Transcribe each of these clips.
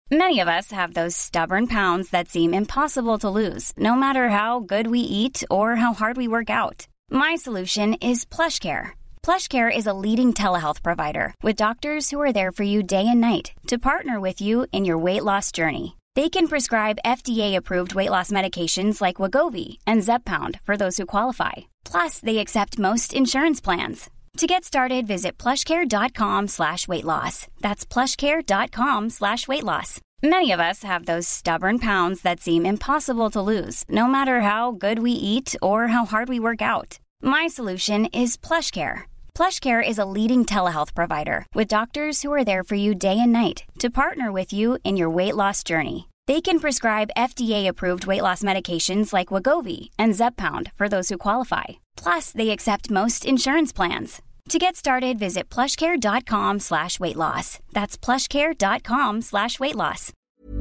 Many of us have those stubborn pounds that seem impossible to lose, no matter how good we eat or how hard we work out. My solution is PlushCare. PlushCare is a leading telehealth provider with doctors who are there for you day and night to partner with you in your weight loss journey. They can prescribe FDA-approved weight loss medications like Wegovy and Zepbound for those who qualify. Plus, they accept most insurance plans. To get started, visit plushcare.com/weightloss. That's plushcare.com/weightloss. Many of us have those stubborn pounds that seem impossible to lose, no matter how good we eat or how hard we work out. My solution is PlushCare. PlushCare is a leading telehealth provider with doctors who are there for you day and night to partner with you in your weight loss journey. They can prescribe FDA-approved weight loss medications like Wegovy and Zepbound for those who qualify. Plus, they accept most insurance plans. To get started, visit plushcare.com/weightloss. That's plushcare.com/weightloss.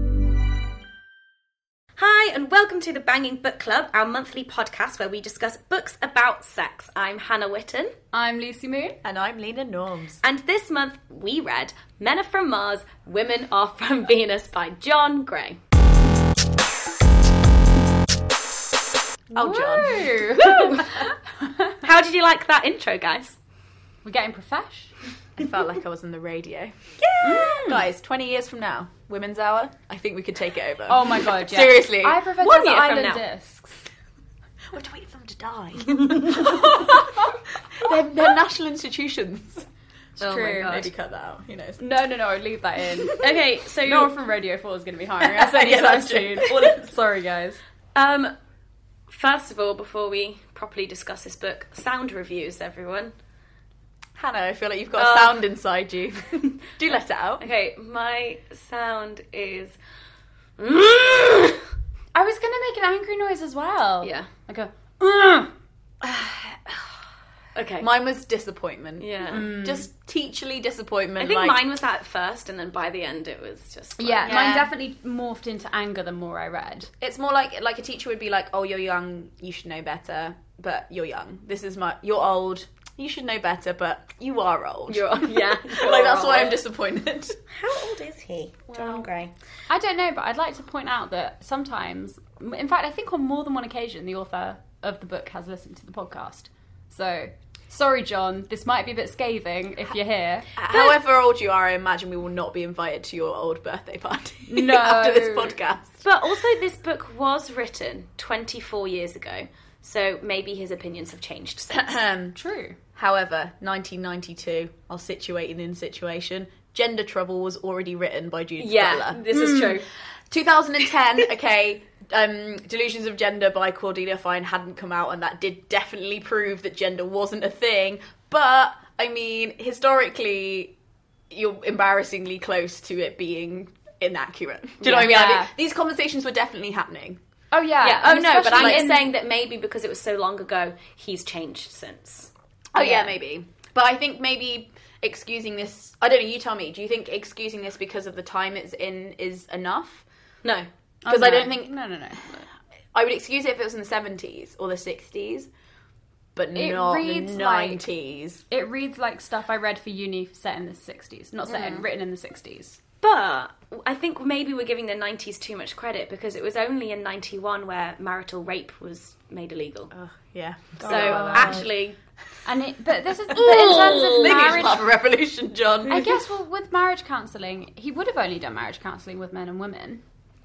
Hi, and welcome to the Banging Book Club, our monthly podcast where we discuss books about sex. I'm Hannah Witten. I'm Lucy Moon. And I'm Lena Norms. And this month we read Men Are From Mars, Women Are From Venus by John Gray. Oh, John. How did you like that intro, guys? We're getting profesh. I felt like I was on the radio. Yeah! Guys, 20 years from now, Women's Hour, I think we could take it over. Oh my god, yeah. Seriously. I prefer 1 Desert year from Island now. discs. We have to wait for them to die. they're national institutions. It's Oh my true. God. Maybe cut that out. Who knows? No, leave that in. Okay, so... No one from Radio 4 is going to be hiring us Yeah, anytime that's soon. true. Sorry, guys. First of all, before we properly discuss this book, sound reviews, everyone. Hannah, I feel like you've got a sound inside you. Do let it out. Okay, my sound is... I was going to make an angry noise as well. Yeah. I go, Okay. Mine was disappointment. Yeah. Just teacherly disappointment. I think like, mine was that at first, and then by the end it was just... like- yeah, Yeah. mine definitely morphed into anger the more I read. It's more like a teacher would be like, oh, you're young, you should know better, but you're young. You're old, you should know better, but you are old. Yeah. Like, that's why I'm disappointed. How old is he, John Gray? I don't know, but I'd like to point out that sometimes, in fact, I think on more than one occasion, the author of the book has listened to the podcast. So, sorry, John, this might be a bit scathing if you're here. However old you are, I imagine we will not be invited to your old birthday party No. after this podcast. But also, this book was written 24 years ago, so maybe his opinions have changed since. True. However, 1992, I'll situate in situation. Gender Trouble was already written by Judith Butler. This is true. 2010, okay, Delusions of Gender by Cordelia Fine hadn't come out, and that did definitely prove that gender wasn't a thing. But, I mean, historically, you're embarrassingly close to it being inaccurate. Do you know what I mean? Yeah. I mean? These conversations were definitely happening. Oh, yeah. Yeah. Oh and no, but I'm especially just in- saying that maybe because it was so long ago, he's changed since. Oh, yeah, maybe. But I think maybe excusing this... I don't know, you tell me. Do you think excusing this because of the time it's in is enough? No. Because I don't think... No. I would excuse it if it was in the 70s or the 60s, but It not the reads like- 90s. It reads like stuff I read for uni set in the 60s. Not set in, written in the 60s. But I think maybe we're giving the 90s too much credit because it was only in 91 where marital rape was made illegal. Yeah. So actually... But this is... But in terms of Maybe it's marriage... part of a revolution, John. I guess, well, with marriage counselling, he would have only done marriage counselling with men and women.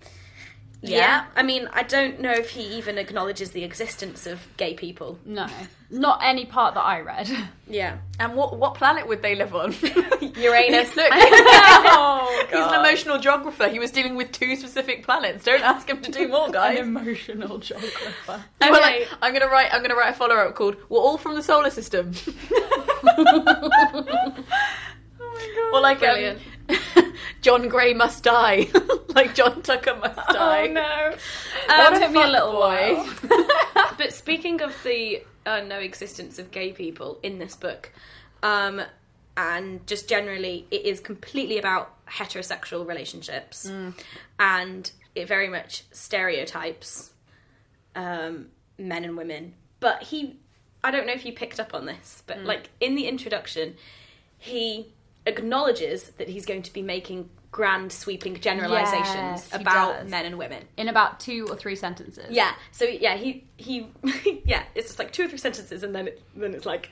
Yeah. I mean, I don't know if he even acknowledges the existence of gay people. No. Not any part that I read. Yeah. And what planet would they live on? Uranus. Look, Oh, he's an emotional geographer. He was dealing with 2 specific planets. Don't ask him to do more, guys. An emotional geographer. Okay. Well, like, I'm gonna write a follow-up called "We're all from the solar system." Or like Brilliant. John Gray must die, like John Tucker must die. Oh no. That took me a little boy. while. But speaking of the no existence of gay people in this book, and just generally, it is completely about heterosexual relationships, and it very much stereotypes men and women. But I don't know if you picked up on this, but like in the introduction, he acknowledges that he's going to be making grand sweeping generalizations Yes, he about does. men and women. In about 2 or 3 sentences. Yeah. So yeah, he yeah, it's just like 2 or 3 sentences, and then it's like,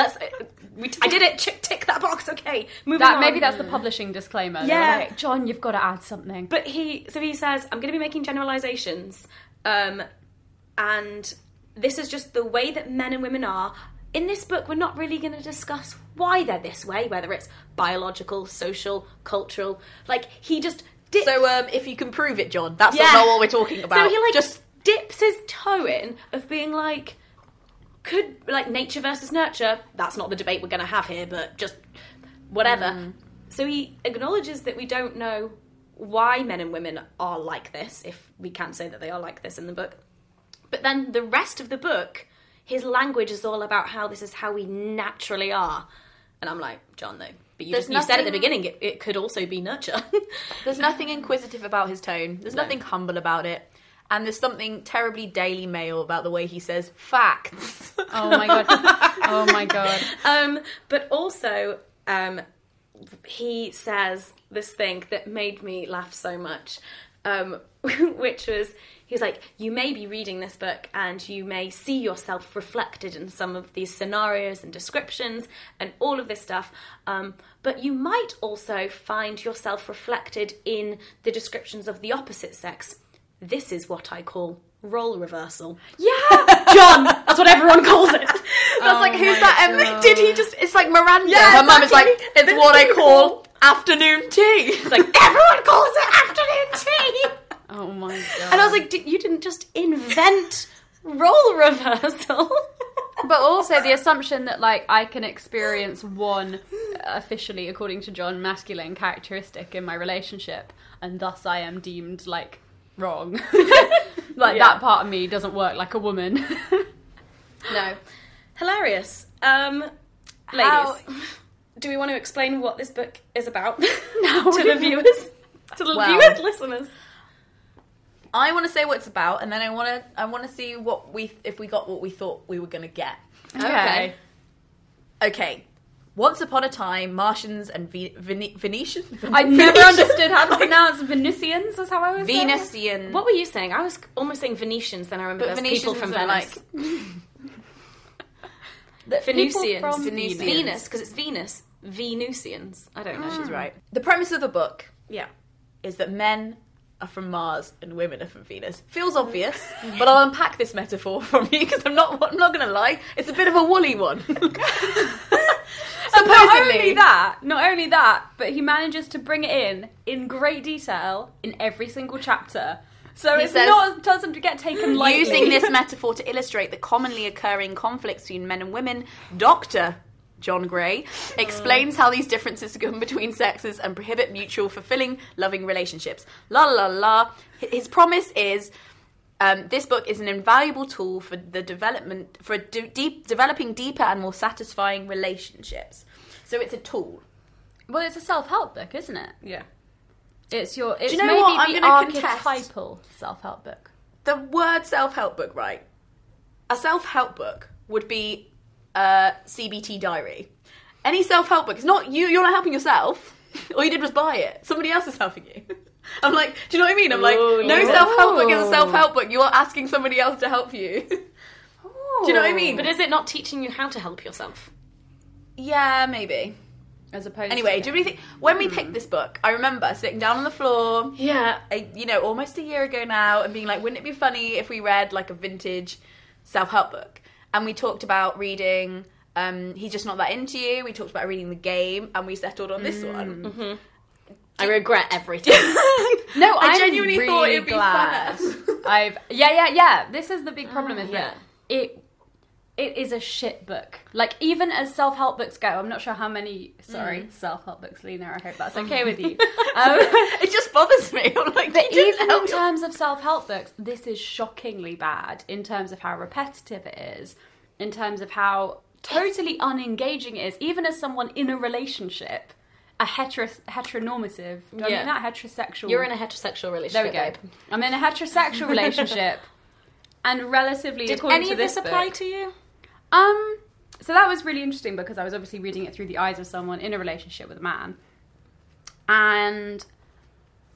I did it. Tick that box. Okay, moving on. Maybe that's the publishing disclaimer. They were Yeah. like, John, you've got to add something. But he says, I'm going to be making generalizations, and this is just the way that men and women are. In this book, we're not really going to discuss why they're this way, whether it's biological, social, cultural. Like, he just dips. So, if you can prove it, John, that's Yeah. not what we're talking about. So he, like, just dips his toe in of being like, could, like, nature versus nurture, that's not the debate we're going to have here, but just whatever. So he acknowledges that we don't know why men and women are like this, if we can say that they are like this in the book. But then the rest of the book, his language is all about how this is how we naturally are. And I'm like, John, no. But you said at the beginning it could also be nurture. there's nothing inquisitive about his tone. There's nothing humble about it. And there's something terribly Daily Mail about the way he says facts. Oh my god. Oh my god. But also, he says this thing that made me laugh so much, which was, he's like, you may be reading this book and you may see yourself reflected in some of these scenarios and descriptions and all of this stuff, but you might also find yourself reflected in the descriptions of the opposite sex. This is what I call role reversal. Yeah. John, that's what everyone calls it. That's like, who's that? And did he just... It's like Miranda. Yeah, Her mum is like, exactly. it's what I call afternoon tea. It's like, everyone calls it afternoon tea. Oh my god. And I was like, you didn't just invent role reversal. But also the assumption that, like, I can experience one officially, according to John, masculine characteristic in my relationship, and thus I am deemed, like, wrong. Like, Yeah. that part of me doesn't work like a woman. No. Hilarious. Ladies, do we want to explain what this book is about to the viewers? To the Well, viewers, listeners. I want to say what it's about, and then I want to see if we got what we thought we were going to get. Okay. Okay. Once upon a time, Martians and Venetians. I never understood how to pronounce Venusians, is how I was saying it. Venetian. What were you saying? I was almost saying Venetians, then I remember But there's people from Venetians Venice. People Venusians. from Venus, Venus. because it's Venus. Venusians. I don't know. She's right. The premise of the book Yeah. is that men are from Mars and women are from Venus. Feels obvious, but I'll unpack this metaphor from you because I'm not going to lie. It's a bit of a woolly one. And not only that, but he manages to bring it in great detail in every single chapter. So He it says, doesn't get taken lightly. Using this metaphor to illustrate the commonly occurring conflicts between men and women, Dr. John Gray explains how these differences come between sexes and prohibit mutual, fulfilling, loving relationships. La la la. His promise is this book is an invaluable tool for the development developing deeper and more satisfying relationships. So it's a tool. Well, it's a self-help book, isn't it? Yeah. It's you know maybe what? I'm the gonna contest. archetypal self-help book. The word self-help book, right? A self-help book would be a CBT diary. Any self-help book, it's not you, you're not helping yourself. All you did was buy it. Somebody else is helping you. I'm like, do you know what I mean? I'm like, no self-help book is a self-help book. You are asking somebody else to help you. Do you know what I mean? But is it not teaching you how to help yourself? Yeah, maybe. As opposed Anyway, to... do you really think... When we picked this book, I remember sitting down on the floor... Yeah. Almost a year ago now, and being like, wouldn't it be funny if we read like a vintage self-help book? And we talked about reading He's Just Not That Into You. We talked about reading The Game, and we settled on this one. Mm-hmm. I regret everything. No, I I'm genuinely really thought it'd be glad. fun. Yeah. This is the big problem is yeah. that it is a shit book. Like, even as self-help books go, I'm not sure how many... Sorry, self-help books, Lena, I hope that's okay with you. It just bothers me. I'm like, But you didn't even help in terms of self-help books, this is shockingly bad in terms of how repetitive it is, in terms of how totally unengaging it is, even as someone in a relationship, a heteronormative, do I mean that? Heterosexual... You're in a heterosexual relationship. There we go. Babe. I'm in a heterosexual relationship, and relatively, Did according any to of this book, apply to you? So that was really interesting because I was obviously reading it through the eyes of someone in a relationship with a man. And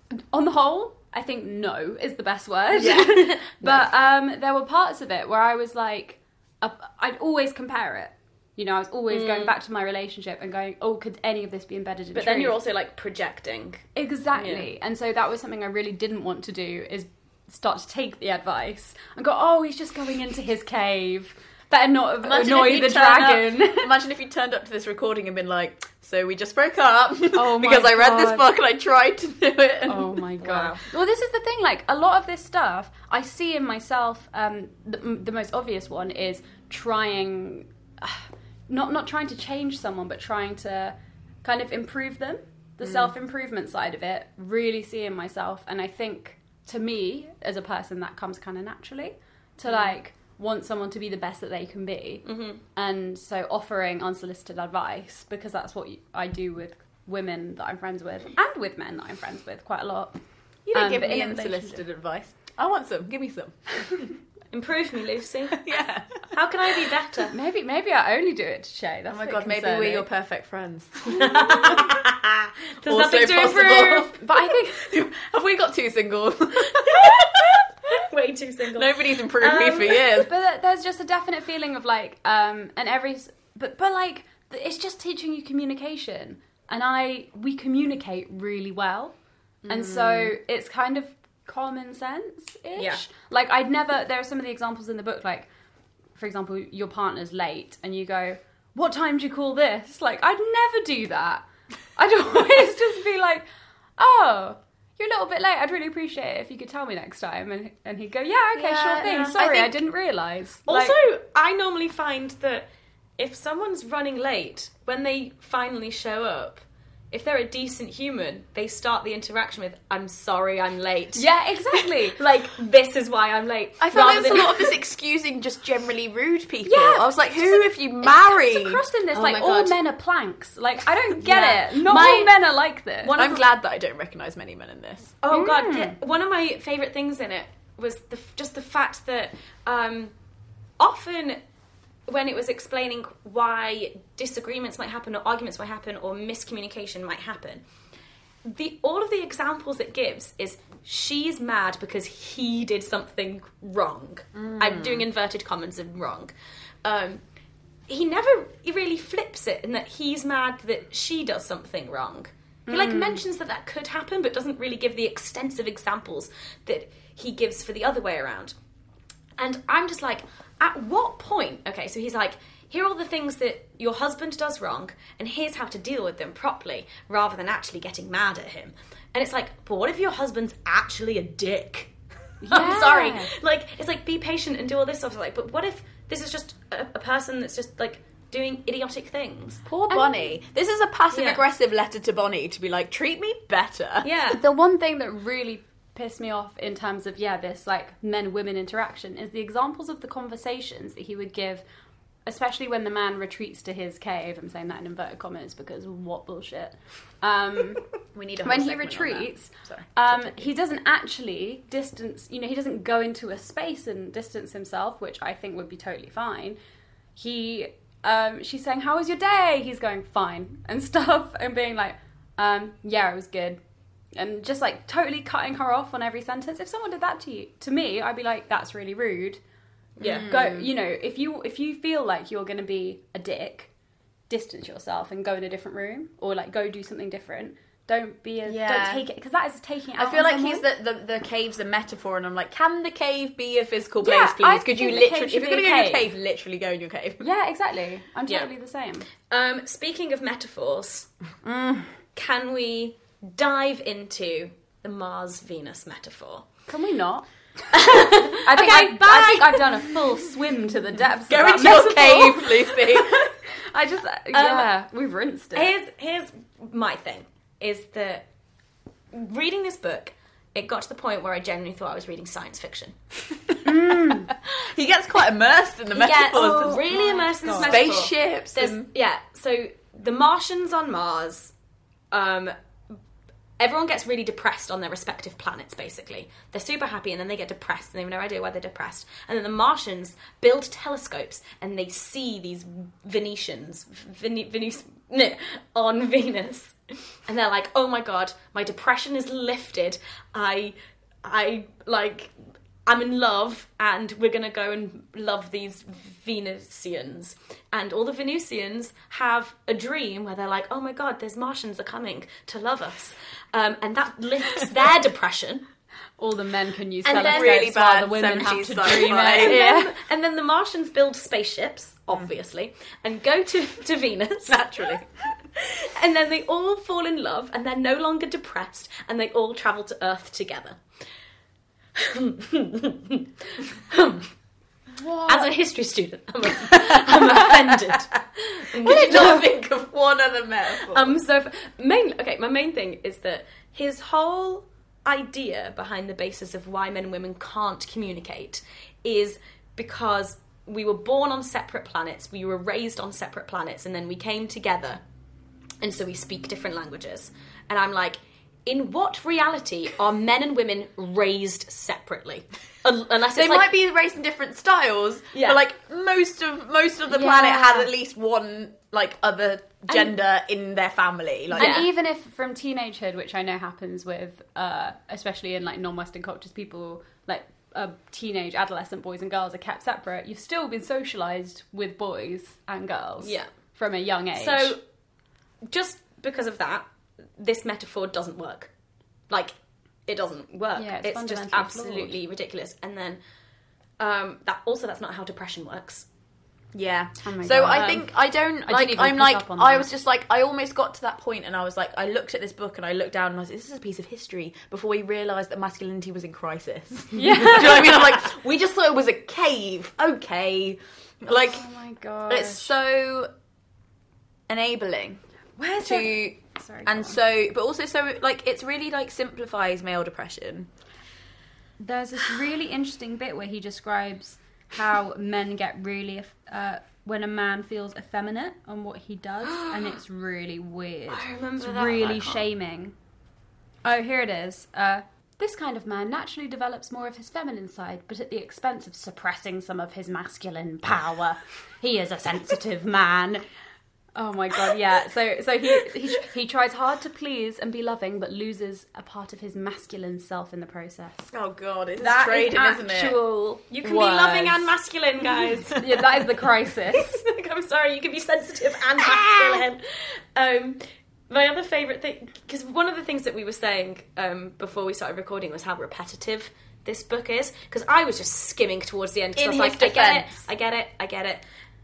on the whole, I think no is the best word. Yeah. But there were parts of it where I was like, I'd always compare it. You know, I was always going back to my relationship and going, oh, could any of this be embedded in But truth? then you're also like projecting. Exactly. Yeah. And so that was something I really didn't want to do, is start to take the advice and go, oh, he's just going into his cave. Better not annoy the dragon. Imagine if you turned up to this recording and been like, so we just broke up Oh my because I read this God. book and I tried to do it. Oh my God. Wow. Well, this is the thing, like, a lot of this stuff I see in myself. The most obvious one is trying, not trying to change someone, but trying to kind of improve them. The self-improvement side of it, really see in myself. And I think, to me, as a person, that comes kind of naturally to, like, want someone to be the best that they can be. And so offering unsolicited advice, because that's what I do with women that I'm friends with, and with men that I'm friends with quite a lot. You didn't give but me in a unsolicited advice. I want some. Give me some. Improve me, Lucy. Yeah. How can I be better? Maybe I only do it to Shay. That's Oh my a bit God, maybe concerning. we're your perfect friends. There's Also nothing to possible. improve. But I think Have we got two single? Way too single. Nobody's improved me for years. But there's just a definite feeling of like, but like, it's just teaching you communication, and we communicate really well, and so it's kind of common sense-ish. Yeah. Like there are some of the examples in the book, like, for example, your partner's late, and you go, "What time do you call this?" Like, I'd never do that. I'd always just be like, "Oh, you're a little bit late. I'd really appreciate it if you could tell me next time." And he'd go, "Yeah, okay, Yeah, sure thing. yeah. Sorry, I I think- didn't realise." Also, Like, I normally find that if someone's running late, when they finally show up, if they're a decent human, they start the interaction with, "I'm sorry I'm late." yeah, exactly. Like, this is why I'm late. I feel like rather there's a than- lot of this excusing just generally rude people. Yeah, I was like, who have you It married? comes across in this, Oh like, my all God. men are planks. Like, I don't get Yeah. it. Not My- all men are like this. One of I'm the- glad that I don't recognise many men in this. Oh God! Yeah. One of my favourite things in it was just the fact that often when it was explaining why disagreements might happen, or arguments might happen, or miscommunication might happen, all of the examples it gives is she's mad because he did something wrong. I'm doing inverted commas of wrong. He never really flips it in that he's mad that she does something wrong. He mentions that could happen, but doesn't really give the extensive examples that he gives for the other way around. And I'm just like, at what point? Okay, so he's like, here are all the things that your husband does wrong, and here's how to deal with them properly, rather than actually getting mad at him. And it's like, but what if your husband's actually a dick? I'm Yeah. sorry. Like, it's like, be patient and do all this stuff. Like, but what if this is just a person that's just like doing idiotic things? Poor Bonnie. This is a passive-aggressive letter to Bonnie to be like, treat me better. Yeah. The one thing that really pissed me off in terms of, this, like, men-women interaction is the examples of the conversations that he would give, especially when the man retreats to his cave. I'm saying that in inverted commas because what bullshit. We need a whole When he segment on that. retreats, Sorry. he doesn't actually distance, he doesn't go into a space and distance himself, which I think would be totally fine. She's saying, "How was your day?" He's going, "Fine," and stuff, and being like, "Yeah, it was good." And just like totally cutting her off on every sentence. If someone did that to me, I'd be like, "That's really rude." Yeah. Go, if you feel like you're going to be a dick, distance yourself and go in a different room, or like go do something different. Don't don't take it, because that is taking it out I feel on like someone. he's the cave's a metaphor, and I'm like, can the cave be a physical Yeah, place, I please? Could you think the cave literally, if should you're going be to a go in your cave. cave, literally go in your cave? Yeah, exactly. I'm Yeah. totally the same. Speaking of metaphors, can we dive into the Mars-Venus metaphor? Can we not? I think I've done a full swim to the depths. Go of that into your metaphor. cave, Lucy. We've rinsed it. Here's my thing, is that reading this book, it got to the point where I genuinely thought I was reading science fiction. He gets quite immersed in the metaphors. Really immersed in this metaphor. Spaceships. So the Martians on Mars, everyone gets really depressed on their respective planets, basically. They're super happy, and then they get depressed, and they have no idea why they're depressed. And then the Martians build telescopes, and they see these Venetians on Venus. And they're like, oh my god, my depression is lifted. I'm in love, and we're going to go and love these Venusians. And all the Venusians have a dream where they're like, oh my god, there's Martians are coming to love us. And that lifts their depression. All the men can use And then telescopes really while bad the women have 70s to sci-fi. dream And, it. then the Martians build spaceships, obviously, and go to Venus. Naturally. And then they all fall in love, and they're no longer depressed, and they all travel to Earth together. As a history student, I'm offended. I don't think of one other metaphor. My main thing is that his whole idea behind the basis of why men and women can't communicate is because we were born on separate planets, we were raised on separate planets, and then we came together, and so we speak different languages. And I'm like, in what reality are men and women raised separately? Unless They it's like, might be raised in different styles, Yeah. but like most of the planet had at least one like other gender in their family. Like, And even if from teenagehood, which I know happens with, especially in like non-Western cultures, people like teenage, adolescent boys and girls are kept separate. You've still been socialised with boys and girls, from a young age. So, just because of that, this metaphor doesn't work. Like, it doesn't work. Yeah, it's just fundamentally absolutely ridiculous. And then that's not how depression works. yeah. Oh my So God. I think I don't I like. didn't even I'm pick like up on I that. was just like I almost got to that point, and I was like I looked at this book and I looked down and I was like, this is a piece of history before we realised that masculinity was in crisis. yeah. Do you know what I mean? I'm like, we just thought it was a cave. Okay, like Oh my god. it's so enabling Where's to. Sorry. And so, but also so, like, it's really, like, simplifies male depression. There's this really interesting bit where he describes how men get really when a man feels effeminate on what he does, and it's really weird. I remember it's that, really I can't- shaming. Oh, here it is. This kind of man naturally develops more of his feminine side, but at the expense of suppressing some of his masculine power. He is a sensitive man. Oh my god, yeah. So he tries hard to please and be loving, but loses a part of his masculine self in the process. Oh, God, it's That trading, is isn't it? Actual You can words. be loving and masculine, guys. Yeah, that is the crisis. I'm sorry, you can be sensitive and masculine. My other favourite thing, because one of the things that we were saying before we started recording was how repetitive this book is, because I was just skimming towards the end, because I was In like, his defence. I get it.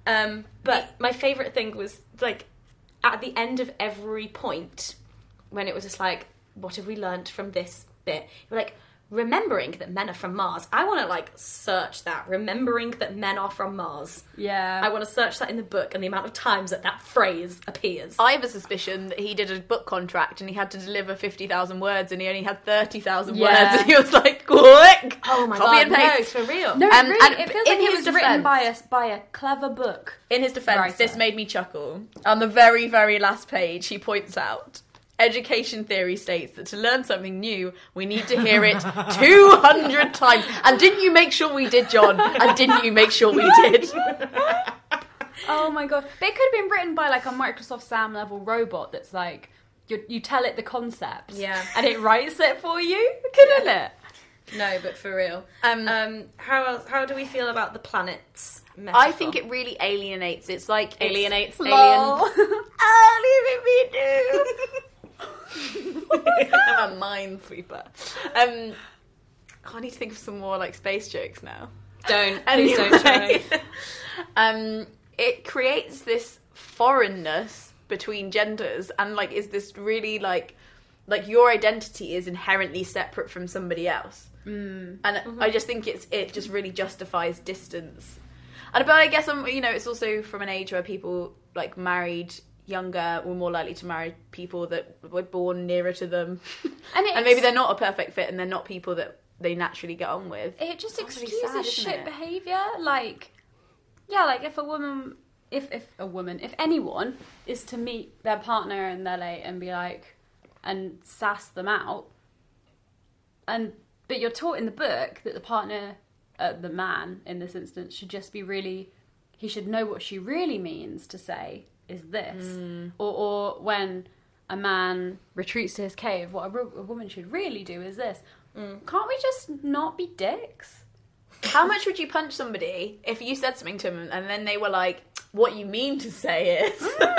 But my favourite thing was, like, at the end of every point, when it was just like, what have we learnt from this bit? You're like, remembering that men are from Mars. I want to, like, search that. Remembering that men are from Mars. Yeah. I want to search that in the book and the amount of times that phrase appears. I have a suspicion that he did a book contract and he had to deliver 50,000 words and he only had 30,000 Yeah. words and he was like, quick! Oh my Copy god, and paste. no, for real. No, And- really, and it feels in like it his was written defence- by a clever book. In his defence, Writer. this made me chuckle. On the very, very last page, he points out, education theory states that to learn something new, we need to hear it 200 times. And didn't you make sure we did, John? And didn't you make sure we did? Oh my god. But it could have been written by like a Microsoft Sam level robot that's like, you tell it the concept. Yeah. And it writes it for you, couldn't it? No, but for real. How do we feel about the planets metaphor? I think it really alienates. It's like... alienates Lol. aliens. Oh, leave it me do. I'm a minesweeper. I need to think of some more like space jokes now. Please don't try. It creates this foreignness between genders, and like is this really like your identity is inherently separate from somebody else, and I just think it just really justifies distance. And but I guess it's also from an age where people like married younger were more likely to marry people that were born nearer to them, and maybe they're not a perfect fit and they're not people that they naturally get on with. It just That's really excuses sad, isn't shit it? behaviour. Like, yeah, like if a woman, if anyone is to meet their partner in their late and be like, and sass them out, but you're taught in the book that the partner, the man in this instance, should just be really, he should know what she really means to say is this, or when a man retreats to his cave, what a woman should really do is this. Can't we just not be dicks? How much would you punch somebody if you said something to them and then they were like, what you mean to say is...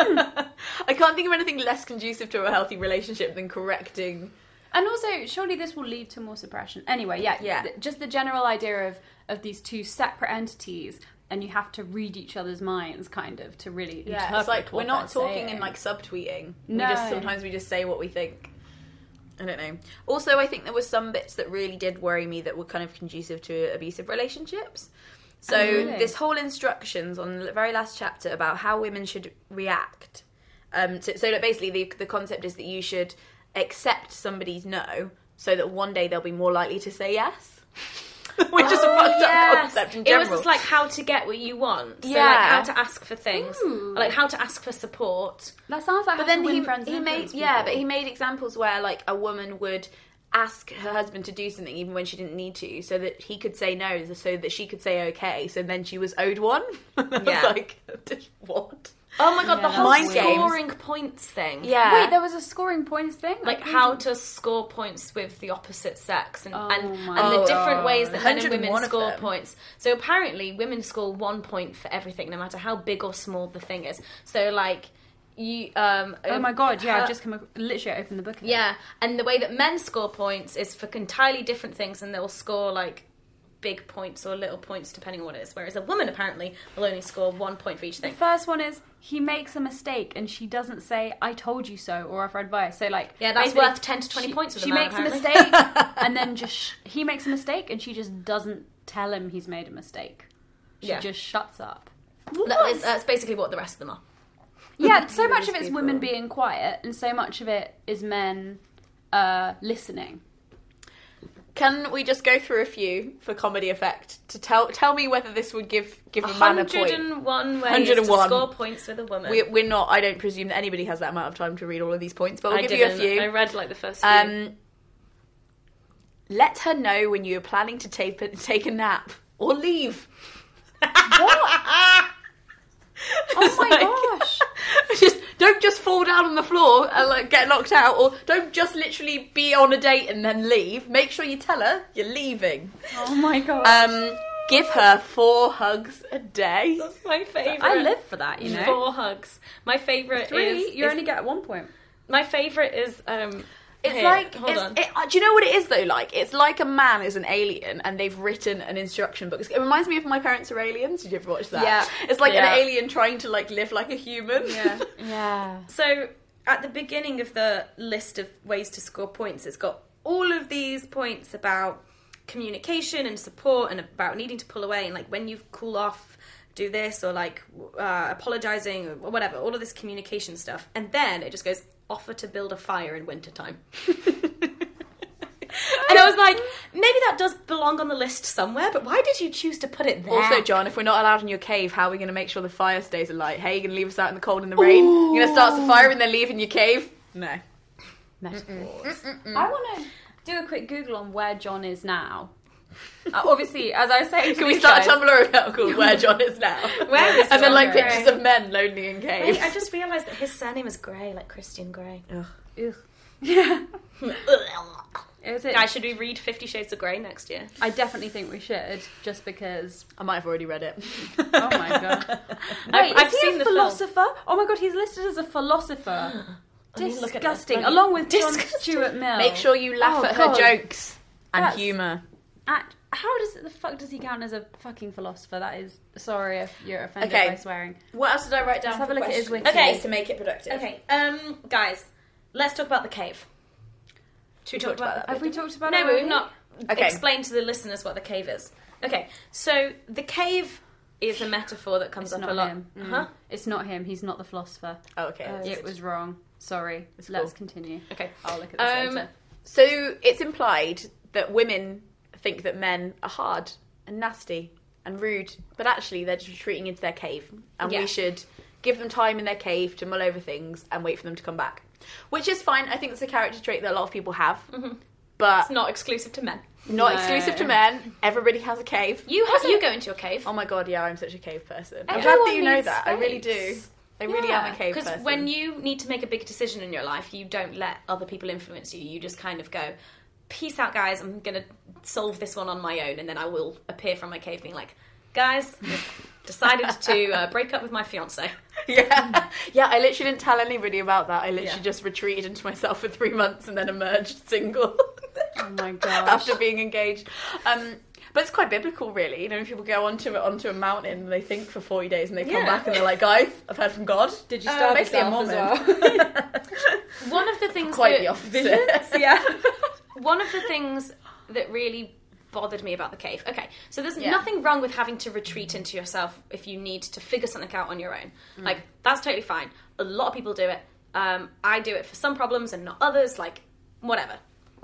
I can't think of anything less conducive to a healthy relationship than correcting... And also, surely this will lead to more suppression. Anyway, just the general idea of these two separate entities, and you have to read each other's minds, kind of, to really interpret it's like, what we're not they're talking saying. in, like, subtweeting. No. Sometimes we just say what we think. I don't know. Also, I think there were some bits that really did worry me that were kind of conducive to abusive relationships. So this whole instructions on the very last chapter about how women should react. So that basically the concept is that you should accept somebody's no so that one day they'll be more likely to say yes. Which is a fucked up concept in general. It was just like how to get what you want. So like how to ask for things. Like how to ask for support. That sounds like But how then to win friends and influence people. but he made examples where like a woman would ask her husband to do something even when she didn't need to, so that he could say no, so that she could say okay, so then she was owed one. I was like, what? Oh my god, the whole Mind games. scoring points thing. Yeah. Wait, there was a scoring points thing? Like how to score points with the opposite sex and my the different ways that men and 101 women of score them. points. So apparently women score 1 point for everything, no matter how big or small the thing is. So like you oh my god, yeah, I've just literally opened the book again. Yeah, and the way that men score points is for entirely different things, and they'll score like big points or little points depending on what it is, whereas a woman apparently will only score 1 point for each thing. The first one is he makes a mistake and she doesn't say I told you so or offer advice. So like Yeah, that's basically worth 10 to 20 points with a she man, makes apparently. a mistake and then he makes a mistake and she just doesn't tell him he's made a mistake. She just shuts up. That's basically what the rest of them are. Yeah, so much of it's women being quiet and so much of it is men listening. Can we just go through a few for comedy effect to tell me whether this would give a man a point? 101 ways to score points with a woman. We're not. I don't presume that anybody has that amount of time to read all of these points, but we'll give you a few. I read like the first few. Let her know when you are planning to take a nap or leave. What? Oh my gosh. Don't just fall down on the floor and like get knocked out, or don't just literally be on a date and then leave. Make sure you tell her you're leaving. Oh my god. Give her 4 hugs a day. That's my favourite. I live for that, you know. 4 hugs. My favourite 3, is... you only get 1 point. My favourite is... It's here, like, hold on. do you know what it is though? Like, it's like a man is an alien and they've written an instruction book. It reminds me of My Parents Are Aliens. Did you ever watch that? Yeah. It's like an alien trying to like live like a human. Yeah. Yeah. So, at the beginning of the list of ways to score points, it's got all of these points about communication and support and about needing to pull away and like when you cool off, do this, or like apologising or whatever, all of this communication stuff. And then it just goes, offer to build a fire in wintertime. And I was like, maybe that does belong on the list somewhere, but why did you choose to put it there? Also, John, if we're not allowed in your cave, how are we going to make sure the fire stays alight? Hey, you're going to leave us out in the cold and the rain? You're going to start the fire and then leave in your cave? No. Metaphors. I want to do a quick Google on where John is now. Obviously, as I was saying, can we start a Tumblr account called Where John Is Now? Where is and then like John Gray? pictures of men lonely in caves. I just realised that his surname is Grey, like Christian Grey. Ugh. Yeah. Is it? Guys, should we read 50 Shades of Grey next year? I definitely think we should, just because. I might have already read it. Oh my god! Wait, I've is he seen a the philosopher? Oh my god, he's listed as a philosopher. Look at Disgusting. that. Along with John Disgusting. Stuart Mill. Make sure you laugh Oh, at God. her jokes and That's- humour. How the fuck does he count as a fucking philosopher? That is, sorry if you're offended Okay. by swearing. What else did I write down Let's have for a look at his questions? wiki. Okay. To make it productive. Okay, guys, let's talk about the cave. We talked about that. Have we talked about it? No, but already? we've not Okay. explained to the listeners what the cave is. Okay, so the cave is a metaphor that comes It's up not a lot. him. Huh? It's not him. He's not the philosopher. Oh, okay. It was wrong. Sorry. It's Let's cool. continue. Okay. I'll look at this later. So it's implied that women think that men are hard and nasty and rude, but actually they're just retreating into their cave, and Yeah. we should give them time in their cave to mull over things and wait for them to come back. Which is fine. I think it's a character trait that a lot of people have, but It's not exclusive to men. not No. exclusive to men. Everybody has a cave. You go into your cave. Oh my god, yeah, I'm such a cave person. I'm glad Everyone that you know needs that. I really do. space. I really am a cave Because person. when you need to make a big decision in your life, you don't let other people influence you. You just kind of go, peace out, guys. I'm going to solve this one on my own. And then I will appear from my cave being like, guys, I've decided to break up with my fiancé. Yeah, I literally didn't tell anybody about that. I literally just retreated into myself for 3 months and then emerged single. Oh my gosh. After being engaged. But it's quite biblical, really. You know, people go onto a mountain and they think for 40 days and they come back and they're like, guys, I've heard from God. Did you starve basically yourself a as Mormon. well? One of the things Quite the opposite. Yeah. One of the things that really bothered me about the cave. Okay, so there's nothing wrong with having to retreat into yourself if you need to figure something out on your own. Like, that's totally fine. A lot of people do it. I do it for some problems and not others, like, whatever.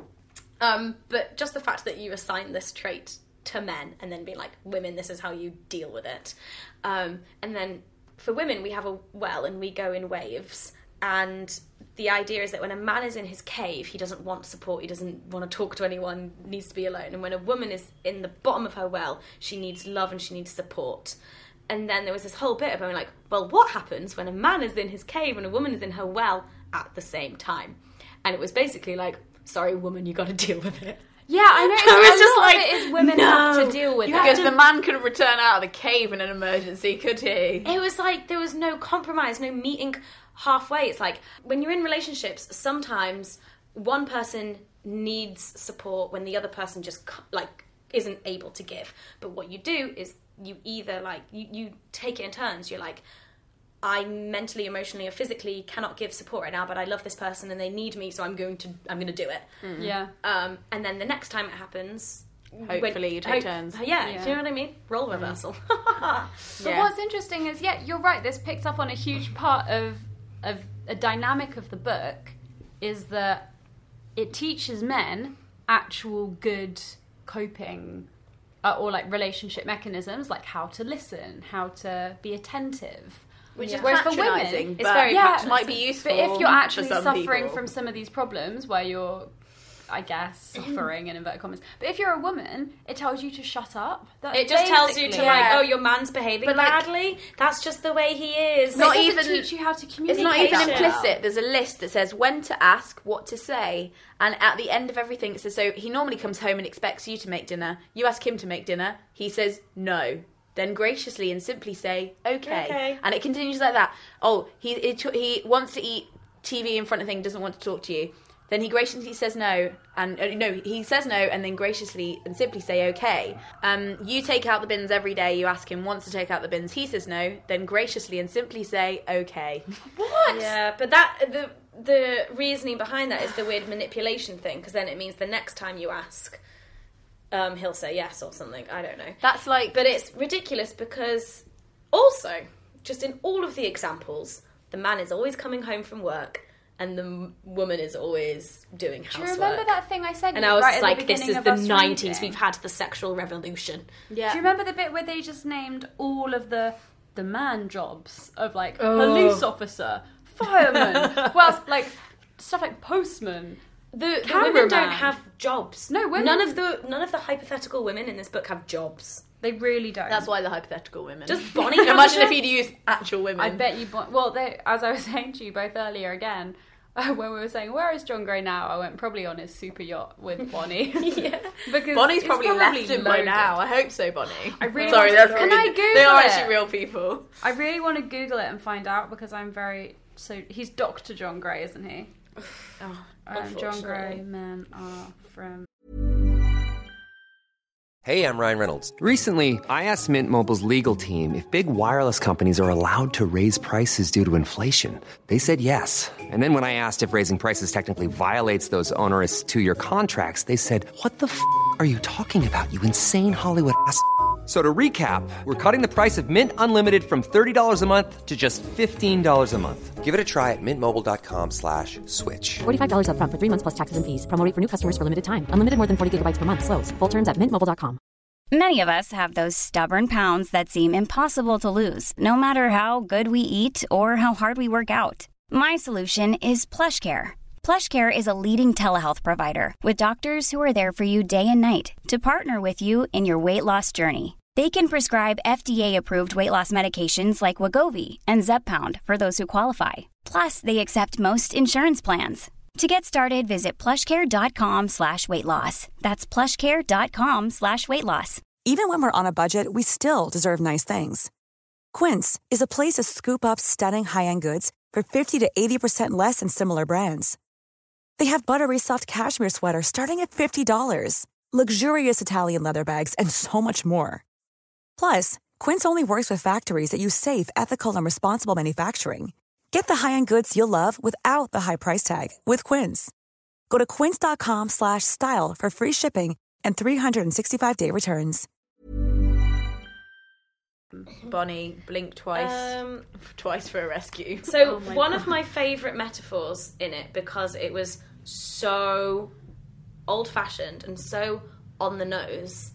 But just the fact that you assign this trait to men and then be like, women, this is how you deal with it. And then for women, we have a well and we go in waves. And the idea is that when a man is in his cave, he doesn't want support, he doesn't want to talk to anyone, needs to be alone. And when a woman is in the bottom of her well, she needs love and she needs support. And then there was this whole bit about like, well, what happens when a man is in his cave and a woman is in her well at the same time? And it was basically like, sorry, woman, you got to deal with it. Yeah, I know. It's just a lot like, of it is women have to deal with it. Because the man couldn't return out of the cave in an emergency, could he? It was like there was no compromise, no meeting halfway. It's like when you're in relationships, sometimes one person needs support when the other person just like isn't able to give. But what you do is you either like you take it in turns. You're like, I mentally, emotionally, or physically cannot give support right now, but I love this person and they need me, so I'm going to do it. Yeah. And then the next time it happens, Hopefully you take turns. Yeah, do you know what I mean? Role reversal. But what's interesting is, you're right, this picks up on a huge part of a dynamic of the book, is that it teaches men actual good coping or like relationship mechanisms, like how to listen, how to be attentive. Which is Whereas for patronising, women, but it's very yeah, might be useful. But if you're actually for some suffering people. from some of these problems where you're, I guess, suffering in inverted commas. But if you're a woman, it tells you to shut up. That's It just tells you to basically- like, oh, your man's behaving But, like, badly. That's just the way he is. But not it doesn't even- teach you how to It's communicate. not even that implicit. well. There's a list that says when to ask, what to say, and at the end of everything it says, so he normally comes home and expects you to make dinner. You ask him to make dinner. He says no. Then graciously and simply say okay. And it continues like that. Oh, he wants to eat TV in front of thing, doesn't want to talk to you. Then he graciously says no, and he says no, and then graciously and simply say okay. You take out the bins every day. You ask him once to take out the bins. He says no. Then graciously and simply say okay. What? Yeah, but the reasoning behind that is the weird manipulation thing, because then it means the next time you ask, he'll say yes or something. I don't know. That's like, But it's ridiculous because also, just in all of the examples, the man is always coming home from work and the woman is always doing housework. Do you remember that thing I said? And I was right at like, the this beginning is of the us 90s. reading? We've had the sexual revolution. yeah. Do you remember the bit where they just named all of the man jobs of like police officer, fireman, well, like stuff like postman. The women Cameraman. don't have jobs. No, women- None of the hypothetical women in this book have jobs. They really don't. That's why the hypothetical women. Just Bonnie has a Imagine job? if he'd used actual women. I bet you. Well, as I was saying to you both earlier again, when we were saying where is John Grey now, I went probably on his super yacht with Bonnie. Yeah. Because Bonnie's it's probably left him by loaded. now. I hope so, Bonnie. I really Sorry, want that's to- really, Can I Google they are it? actually real people. I really want to Google it and find out because I'm very. So he's Dr. John Grey, isn't he? John Grey, men are from. Hey, I'm Ryan Reynolds. Recently, I asked Mint Mobile's legal team if big wireless companies are allowed to raise prices due to inflation. They said yes. And then when I asked if raising prices technically violates those onerous 2-year contracts, they said, "What the f*** are you talking about, you insane Hollywood ass?" So to recap, we're cutting the price of Mint Unlimited from $30 a month to just $15 a month. Give it a try at mintmobile.com/switch. $45 up front for 3 months plus taxes and fees. Promo rate for new customers for limited time. Unlimited more than 40 gigabytes per month. Slows full terms at mintmobile.com. Many of us have those stubborn pounds that seem impossible to lose, no matter how good we eat or how hard we work out. My solution is PlushCare. PlushCare is a leading telehealth provider with doctors who are there for you day and night to partner with you in your weight loss journey. They can prescribe FDA-approved weight loss medications like Wegovy and Zepbound for those who qualify. Plus, they accept most insurance plans. To get started, visit plushcare.com/weightloss. That's plushcare.com/weightloss. Even when we're on a budget, we still deserve nice things. Quince is a place to scoop up stunning high-end goods for 50 to 80% less than similar brands. They have buttery soft cashmere sweaters starting at $50, luxurious Italian leather bags, and so much more. Plus, Quince only works with factories that use safe, ethical, and responsible manufacturing. Get the high-end goods you'll love without the high price tag with Quince. Go to quince.com/style for free shipping and 365-day returns. Bonnie, blink twice. Twice for a rescue. So one of my favourite metaphors in it, because it was so old-fashioned and so on the nose,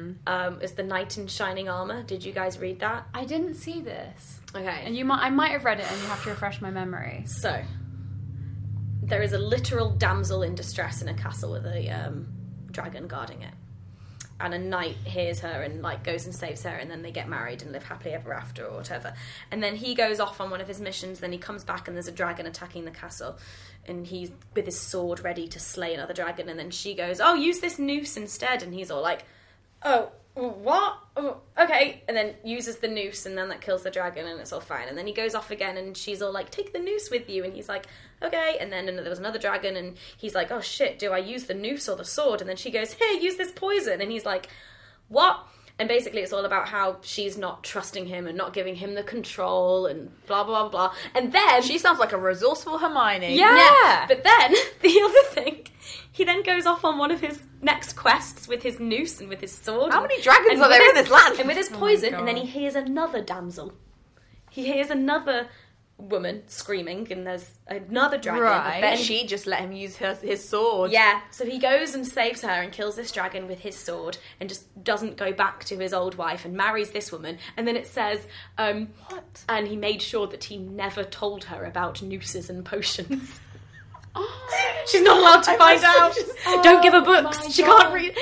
is The Knight in Shining Armour. Did you guys read that? I didn't see this. Okay. And I might have read it, and you have to refresh my memory. So, there is a literal damsel in distress in a castle with a dragon guarding it. And a knight hears her and goes and saves her, and then they get married and live happily ever after or whatever. And then he goes off on one of his missions, then he comes back and there's a dragon attacking the castle, and he's with his sword ready to slay another dragon, and then she goes, "Oh, use this noose instead," and he's all like, "Oh, what? Oh, okay," and then uses the noose, and then that kills the dragon, and it's all fine. And then he goes off again, and she's all like, "Take the noose with you," and he's like, "Okay." And then there was another dragon, and he's like, "Oh shit, do I use the noose or the sword?" And then she goes, "Here, use this poison," and he's like, "What?" And basically it's all about how she's not trusting him and not giving him the control and blah, blah, blah, blah. And then... She sounds like a resourceful Hermione. Yeah. But then, the other thing, he then goes off on one of his next quests with his noose and with his sword. How many dragons are there in this land? And with his poison, and then he hears another damsel. He hears another woman screaming, and there's another dragon. Right. I bet she just let him use his sword. Yeah, so he goes and saves her and kills this dragon with his sword and just doesn't go back to his old wife and marries this woman. And then it says, what? And he made sure that he never told her about nooses and potions. She's not allowed to find out. Don't give her books. She can't read.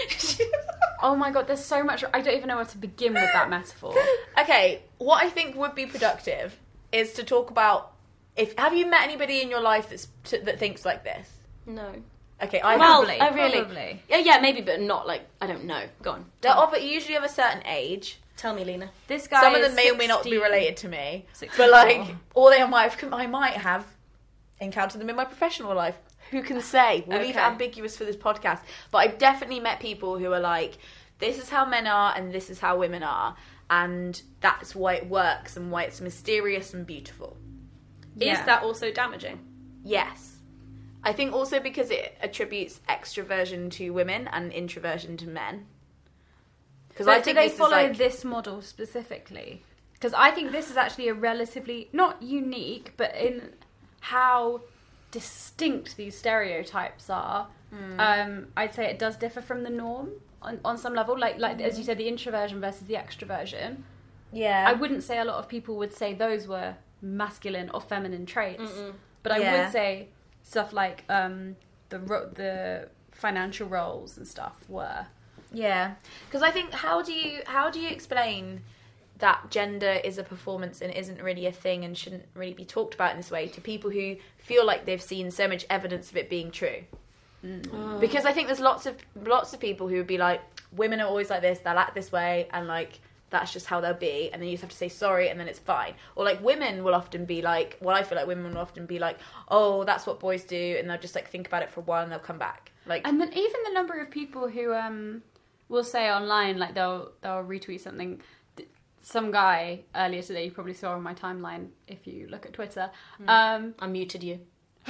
Oh my god, there's so much. I don't even know where to begin with that metaphor. Okay, what I think would be productive is to talk about have you met anybody in your life that thinks like this? No. Okay, Probably. Really. Yeah, maybe, but not I don't know. Go on. They're usually of a certain age. Tell me, Lena. This guy. Some of them may or may not be related to me, but or I might have encountered them in my professional life. Who can say? We'll leave it ambiguous for this podcast. But I've definitely met people who are like, this is how men are and this is how women are. And that's why it works and why it's mysterious and beautiful. Yeah. Is that also damaging? Yes. I think also because it attributes extroversion to women and introversion to men. Because I think do they follow this model specifically? Because I think this is actually a relatively, not unique, but in how distinct these stereotypes are, I'd say it does differ from the norm. On some level, like as you said, the introversion versus the extroversion. Yeah. I wouldn't say a lot of people would say those were masculine or feminine traits, but I would say stuff like the financial roles and stuff were. Yeah, because I think how do you explain that gender is a performance and isn't really a thing and shouldn't really be talked about in this way to people who feel like they've seen so much evidence of it being true? Because I think there's lots of people who would be like, women are always like this, they'll act this way, and that's just how they'll be, and then you just have to say sorry and then it's fine. Or women will often be like, I feel like women will often be like, oh, that's what boys do, and they'll just think about it for a while and they'll come back. And then even the number of people who will say online, they'll retweet something. Some guy earlier today, you probably saw on my timeline if you look at Twitter. I muted you.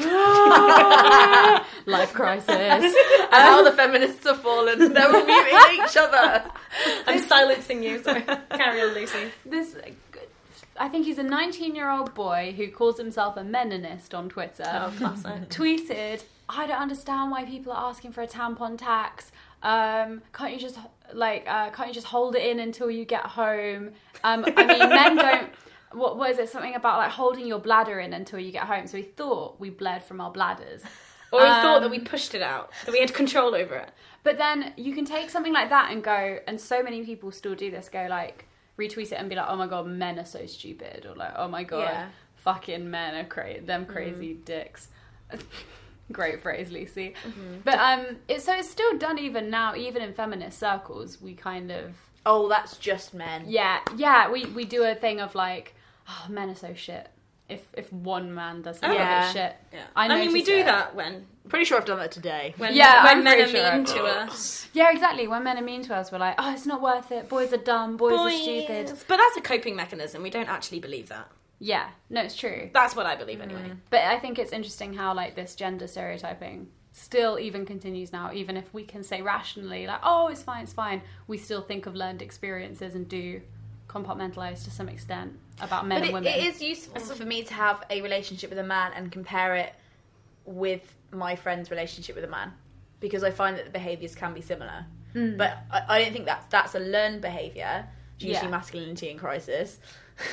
Life crisis. How the feminists have fallen. They're muting each other. I'm silencing you, so carry on, Lucy. I think he's a 19-year-old boy wwho calls himself a meninist on Twitter. Oh, classic. Tweeted, I don't understand why people are asking for a tampon tax. Can't you just hold it in until you get home? I mean, men don't. What is it? Something about holding your bladder in until you get home. So he thought we bled from our bladders. Or we thought that we pushed it out, that we had control over it. But then you can take something like that and go, and so many people still do this, go like, retweet it and be like, oh my god, men are so stupid. Or like, oh my god, fucking men are crazy dicks. Great phrase, Lucy. But it's still done even now, even in feminist circles, we kind of... Oh, that's just men. Yeah, we do a thing of like, oh, men are so shit. If one man does something shit. Yeah. I mean, we do that when... Pretty sure I've done that today. When men are mean to us. Yeah, exactly. When men are mean to us, we're like, oh, it's not worth it. Boys are dumb. Boys are stupid. But that's a coping mechanism. We don't actually believe that. Yeah, no, it's true. That's what I believe anyway. But I think it's interesting how like this gender stereotyping still even continues now, even if we can say rationally like, oh, it's fine. We still think of learned experiences and do compartmentalize to some extent about men and women. It is useful for me to have a relationship with a man and compare it with my friend's relationship with a man, because I find that the behaviours can be similar. But I don't think that's a learned behaviour. It's usually masculinity in crisis.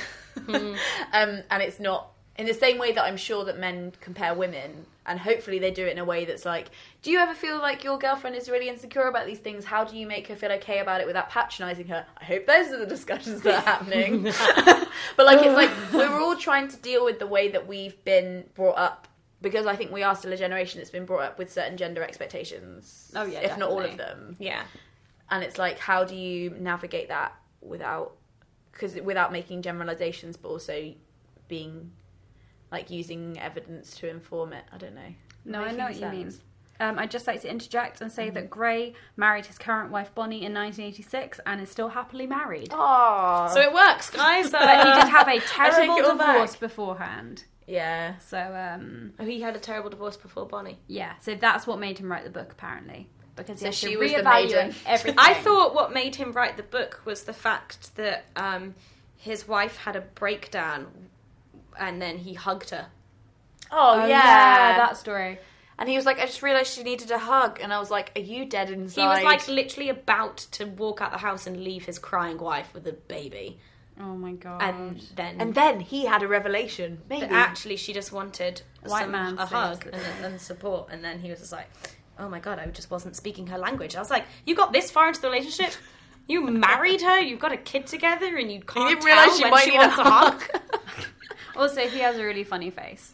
And it's not in the same way that I'm sure that men compare women, and hopefully they do it in a way that's like, do you ever feel like your girlfriend is really insecure about these things? How do you make her feel okay about it without patronising her? I hope those are the discussions that are happening. But like, it's like we're all trying to deal with the way that we've been brought up, because I think we are still a generation that's been brought up with certain gender expectations. Oh yeah, if not all of them. Yeah. And it's like, how do you navigate that without making generalizations, but also being like using evidence to inform it? I don't know. No, I know what you mean. I'd just like to interject and say that Gray married his current wife Bonnie in 1986 and is still happily married. Oh, so it works, guys. But he did have a terrible divorce beforehand. Yeah. So he had a terrible divorce before Bonnie. Yeah. So that's what made him write the book, apparently. Because she to was the reevaluate maiden. Everything. I thought what made him write the book was the fact that his wife had a breakdown and then he hugged her. Oh, yeah, that story. And he was like, I just realised she needed a hug. And I was like, are you dead inside? He was like literally about to walk out the house and leave his crying wife with a baby. Oh my god. And then he had a revelation. Maybe. That actually she just wanted a hug and and support. And then he was just like, oh my god, I just wasn't speaking her language. I was like, you got this far into the relationship? You married her, you've got a kid together, and you can't didn't realise tell when she wants a hug? Also, he has a really funny face.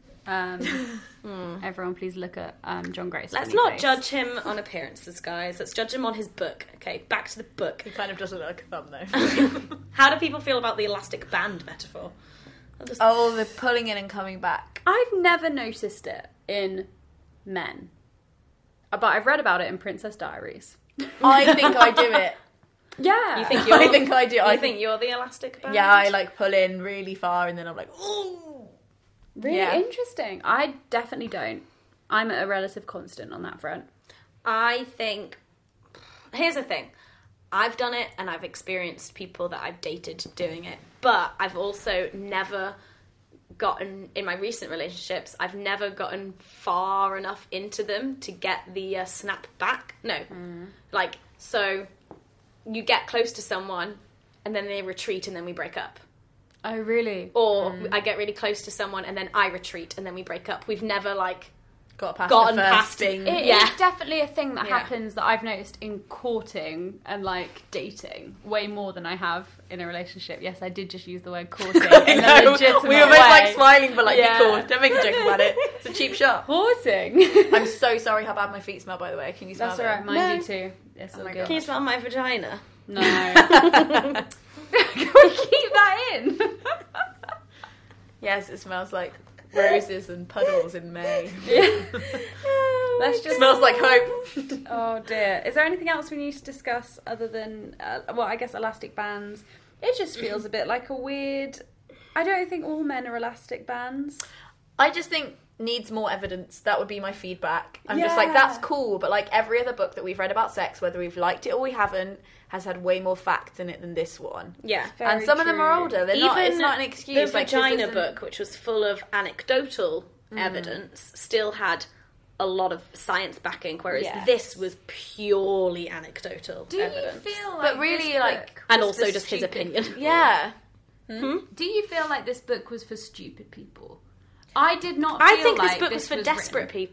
Everyone please look at John Gray's Let's not judge him on appearances, guys. Let's judge him on his book. Okay, back to the book. He kind of doesn't look like a thumb, though. How do people feel about the elastic band metaphor? Oh, the pulling in and coming back. I've never noticed it in men. But I've read about it in Princess Diaries. I think I do it. Yeah. You think you're, I think I do. I think you're the elastic band? Yeah, I like pull in really far and then I'm like, ooh. Really interesting. I definitely don't. I'm at a relative constant on that front. I think... Here's the thing. I've done it and I've experienced people that I've dated doing it. But I've also never gotten... In my recent relationships, I've never gotten far enough into them to get the snap back. No. Like, so you get close to someone and then they retreat and then we break up. Oh, really? Or I get really close to someone and then I retreat and then we break up. We've never, like, gotten past it. It's definitely a thing that happens that I've noticed in courting and, like, dating way more than I have in a relationship. Yes, I did just use the word courting in a legitimate we were both, like, smiling, but, like, Yeah. be cool. Don't make a joke about it. It's a cheap shot. Courting? I'm so sorry how bad my feet smell, by the way. Can you smell That's alright, mine do too. It's all good. Can you smell my vagina? No. Can we keep that in? Yes, it smells like roses and puddles in May. Let's just Smells like hope. Oh dear. Is there anything else we need to discuss other than, I guess elastic bands? It just feels a bit like a weird... I don't think all men are elastic bands. I just think needs more evidence. That would be my feedback. I'm just like, that's cool, but like every other book that we've read about sex, whether we've liked it or we haven't, has had way more facts in it than this one. Yeah. And some of them are older. They're not, it's not an excuse. The Vagina book, which was full of anecdotal evidence, still had a lot of science backing, whereas this was purely anecdotal evidence. Do you feel like but really, like... And also just his opinion. Yeah. Do you feel like this book was for stupid people? I did not feel I think like this book was for desperate people.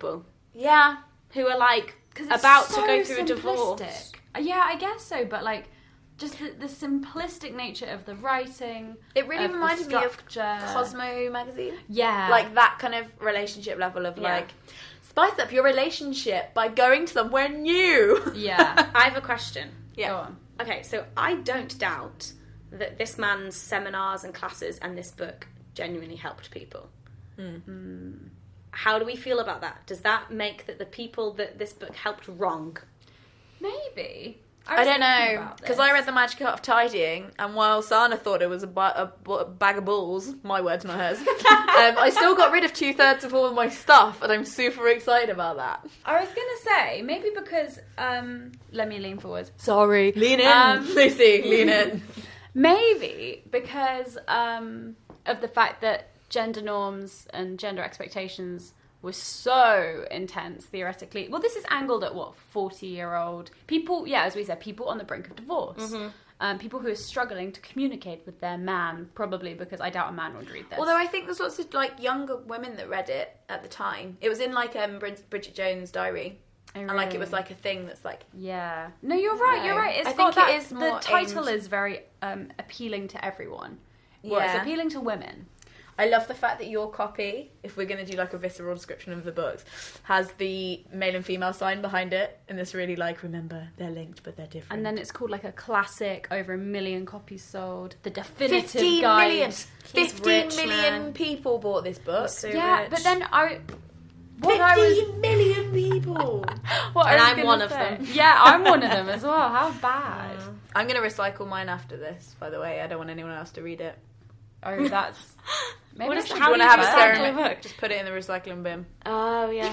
Yeah. who are like Because it's about so to go through a divorce. simplistic. Yeah, I guess so, but like just the simplistic nature of the writing. It really of the reminded me of structure. Cosmo magazine. Yeah. Like that kind of relationship level of Yeah. like, spice up your relationship by going somewhere new. Yeah. I have a question. Go on. Okay, so I don't doubt that this man's seminars and classes and this book genuinely helped people. How do we feel about that? Does that make that the people that this book helped wrong? Maybe. I don't know, because I read The Magic Art of Tidying, and while Sana thought it was a bag of balls, my words, not hers, I still got rid of 2/3 of all of my stuff, and I'm super excited about that. I was gonna say maybe because let me lean forward. Sorry, Lean in, Lucy, lean in. Maybe because of the fact that gender norms and gender expectations were so intense theoretically. Well, this is angled at 40-year-old people. Yeah, as we said, people on the brink of divorce. People who are struggling to communicate with their man, probably because I doubt a man would read this. Although I think there's lots of like younger women that read it at the time. It was in like Bridget Jones' diary. Oh, And like it really? was like a thing that's like, Yeah. No, you're right. You're No. right. It's I got think it that, is more the title aimed- is very appealing to everyone. Well, Yeah. it's appealing to women. I love the fact that your copy, if we're going to do like a visceral description of the books, has the male and female sign behind it, and this really like, remember, they're linked but they're different. And then it's called like a classic, over 1 million copies sold. The definitive 15 guide. million. He's 15 rich, million man. people bought this book. So Yeah, rich. but then I 15 million people. what I And was I'm gonna one of say- them. Yeah, I'm one of them as well. How bad? I'm going to recycle mine after this, by the way. I don't want anyone else to read it. Oh, that's maybe What it's is- like- how Do you do want to you have a recycle a ceremony? book? Just put it in the recycling bin. Oh, yeah.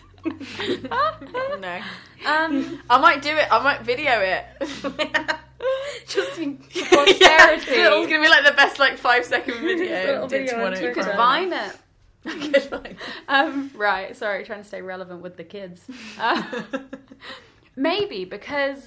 No. I might do it. I might video it. Just Yeah, posterity. it's going to be like the best like 5-second video. little Did video on 20. Twitter. You could Vine it. Good Vine. Right, sorry, trying to stay relevant with the kids. Maybe because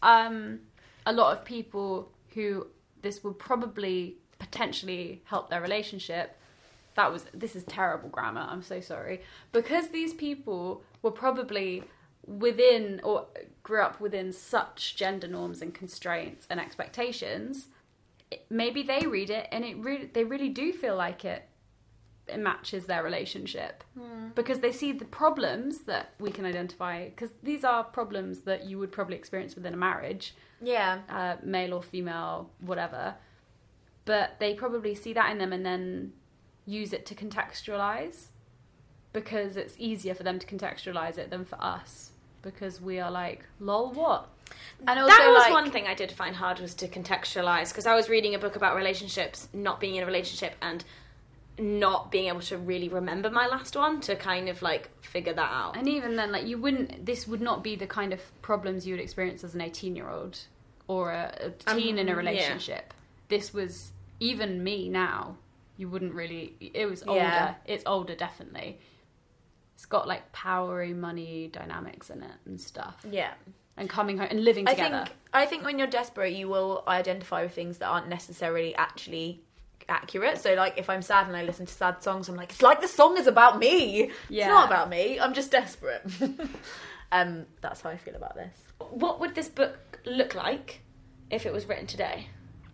a lot of people who this would probably potentially help their relationship. This is terrible grammar, I'm so sorry. Because these people were probably within or grew up within such gender norms and constraints and expectations, maybe they read it and they really do feel like it matches their relationship because they see the problems that we can identify, because these are problems that you would probably experience within a marriage, Yeah. male or female, whatever, but they probably see that in them and then use it to contextualize, because it's easier for them to contextualize it than for us, because we are like, lol, what? And also, That was like, one thing I did find hard, was to contextualise, because I was reading a book about relationships, not being in a relationship, and not being able to really remember my last one to kind of like figure that out. And even then, like, this would not be the kind of problems you would experience as an 18-year-old or a teen in a relationship. This was, even me now, you wouldn't really, it was older. Yeah. It's older, definitely. It's got like powery money dynamics in it and stuff. Yeah. And coming home and living together. I think when you're desperate, you will identify with things that aren't necessarily actually accurate. So like if I'm sad and I listen to sad songs, I'm like, it's like the song is about me. Yeah. It's not about me. I'm just desperate. That's how I feel about this. What would this book look like if it was written today?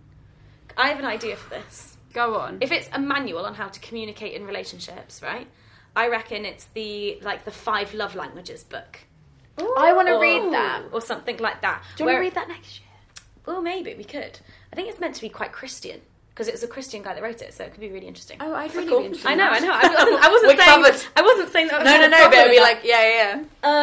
I have an idea for this. Go on. If it's a manual on how to communicate in relationships, right? I reckon it's the 5 love languages book. I want to read that. Or something like that. Do you want to read that next year? Well, maybe we could. I think it's meant to be quite Christian, because it was a Christian guy that wrote it, so it could be really interesting. Oh, I'd really Cool. be interested. I know. I wasn't We're saying. covered. I wasn't saying that. No, but it'd be like, yeah.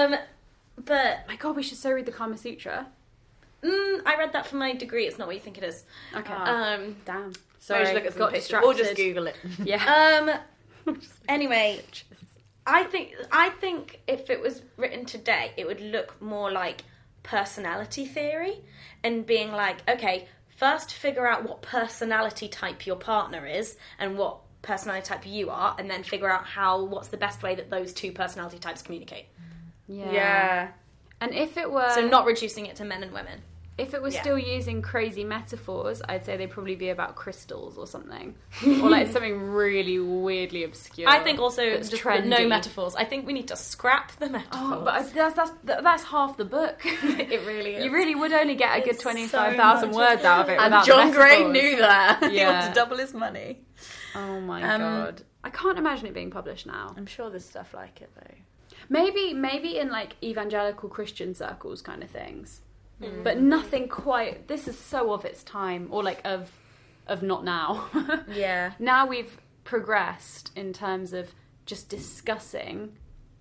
But My God, we should so read the Kama Sutra. I read that for my degree. It's not what you think it is. Okay. Damn. Sorry, Maybe look at some got pictures. distracted. Or just Google it. Yeah. Anyway, I think if it was written today, it would look more like personality theory, and being like, okay, first figure out what personality type your partner is and what personality type you are, and then figure out what's the best way that those two personality types communicate. Yeah. And if it were... So not reducing it to men and women. If it was Yeah. still using crazy metaphors, I'd say they'd probably be about crystals or something. Or like something really weirdly obscure. I think also that's just trendy. no metaphors. I think we need to scrap the metaphors. Oh, but that's half the book. It really is. You really would only get a good It's 25,000 so words out of it And without John the Gray metaphors. knew that. He Yeah. wanted to double his money. Oh my god. I can't imagine it being published now. I'm sure there's stuff like it though. Maybe in like evangelical Christian circles kind of things. But nothing quite. This is so of its time, or like of not now. Yeah. Now we've progressed in terms of just discussing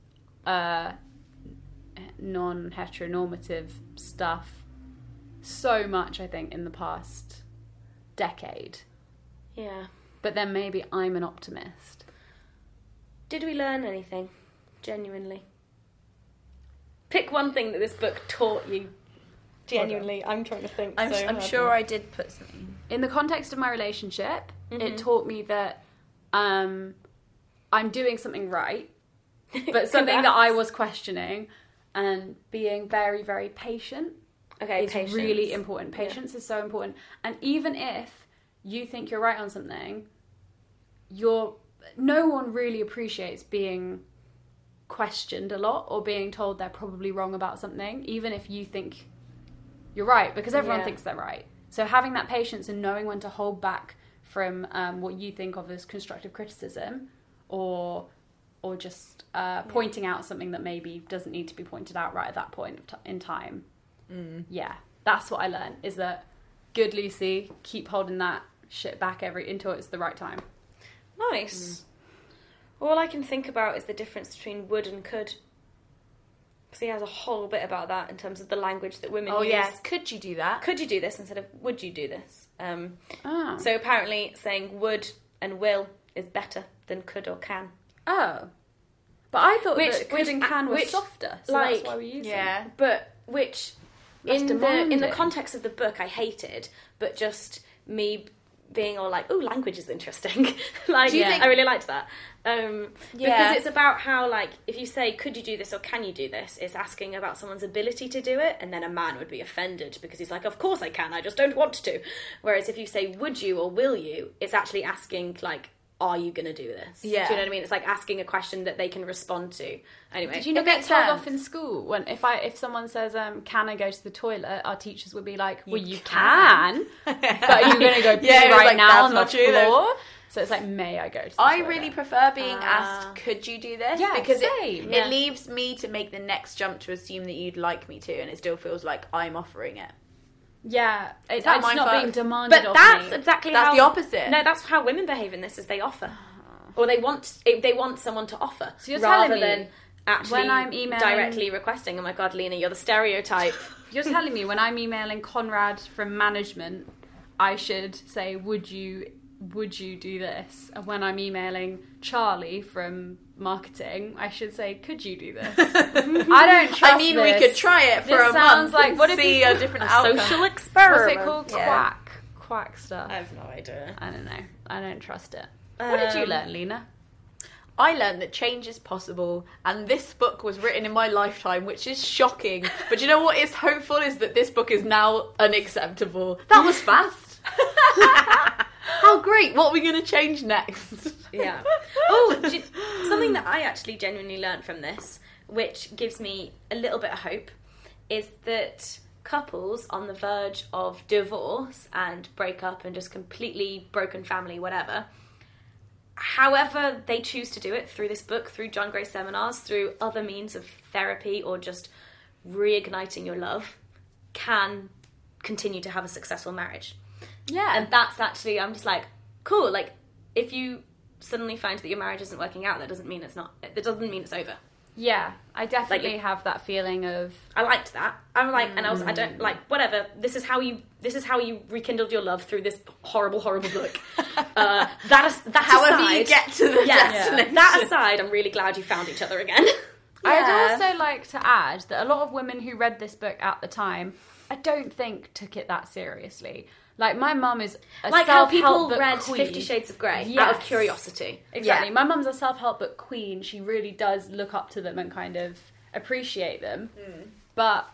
non-heteronormative stuff so much, I think, in the past decade. Yeah. But then maybe I'm an optimist. Did we learn anything? Genuinely. Pick one thing that this book taught you. Genuinely, I'm trying to think. I'm sure I did put something. In the context of my relationship, it taught me that I'm doing something right, but something that I was questioning, and being very, very patient is patience. really important. Patience is so important. And even if you think you're right on something, no one really appreciates being questioned a lot or being told they're probably wrong about something, even if you think you're right, because everyone thinks they're right. So having that patience and knowing when to hold back from what you think of as constructive criticism, or just pointing out something that maybe doesn't need to be pointed out right at that point in time. Yeah, that's what I learned, is that good Lucy, keep holding that shit back until it's the right time. Nice. All I can think about is the difference between would and could. Because he has a whole bit about that in terms of the language that women use. Oh yes, could you do that? Could you do this instead of would you do this? Oh. So apparently saying would and will is better than could or can. Oh. But I thought that could which- and can were which, softer, so like, that's why we use them. Yeah. But which Less in the demanding. context of the book I hated, but just me being all like, oh, language is interesting. Like, Do you think- I really liked that. Because Yeah. it's about how, like, if you say, could you do this or can you do this, it's asking about someone's ability to do it, and then a man would be offended because he's like, of course I can, I just don't want to. Whereas if you say, would you or will you, it's actually asking, like, are you going to do this? Yeah. Do you know what I mean? It's like asking a question that they can respond to. Anyway. Did you not It get makes told sense. off in school when if someone says can I go to the toilet, our teachers would be like, well, you can. can, but are you going to go pee Yeah, it was right like, now that's on the not true, floor? So it's like, may I go to the I toilet? really prefer being asked, could you do this? Yeah, because same. it leaves me to make the next jump to assume that you'd like me to, and it still feels like I'm offering it. Yeah, it's that my not fault? being demanded But of that's me. exactly That's how the opposite. No, that's how women behave in this. Is they offer, or they want someone to offer, So you're rather telling me than actually when I'm emailing- directly requesting. Oh my god, Lena, you're the stereotype. You're telling me when I'm emailing Conrad from management, I should say, would you do this? And when I'm emailing Charlie from marketing, I should say, could you do this? I don't trust I mean, we this. could try it for This a sounds month like, and what if see you- a different outcome. Social What's experiment. it called? Yeah. Quack stuff. I have no idea. I don't know. I don't trust it. What did you learn, Lena? I learned that change is possible, and this book was written in my lifetime, which is shocking. But you know what is hopeful is that this book is now unacceptable. That was fast. How great! What are we going to change next? Yeah. Oh, something that I actually genuinely learned from this, which gives me a little bit of hope, is that couples on the verge of divorce and breakup and just completely broken family, whatever, however they choose to do it, through this book, through John Gray seminars, through other means of therapy, or just reigniting your love, can continue to have a successful marriage. Yeah. And that's actually, I'm just like, cool. Like, if you suddenly find that your marriage isn't working out, that doesn't mean it's over. Yeah, I definitely have that feeling of... I liked that. I'm like, and I don't like, whatever. This is how you rekindled your love through this horrible, horrible book. That However aside, you get to the destination. that aside, I'm really glad you found each other again. I'd also like to add that a lot of women who read this book at the time, I don't think took it that seriously. Like, my mum is a Like how people self-help book read queen. 50 Shades of Grey out Yes. of curiosity. Exactly. Yeah. My mum's a self-help book queen. She really does look up to them and kind of appreciate them. But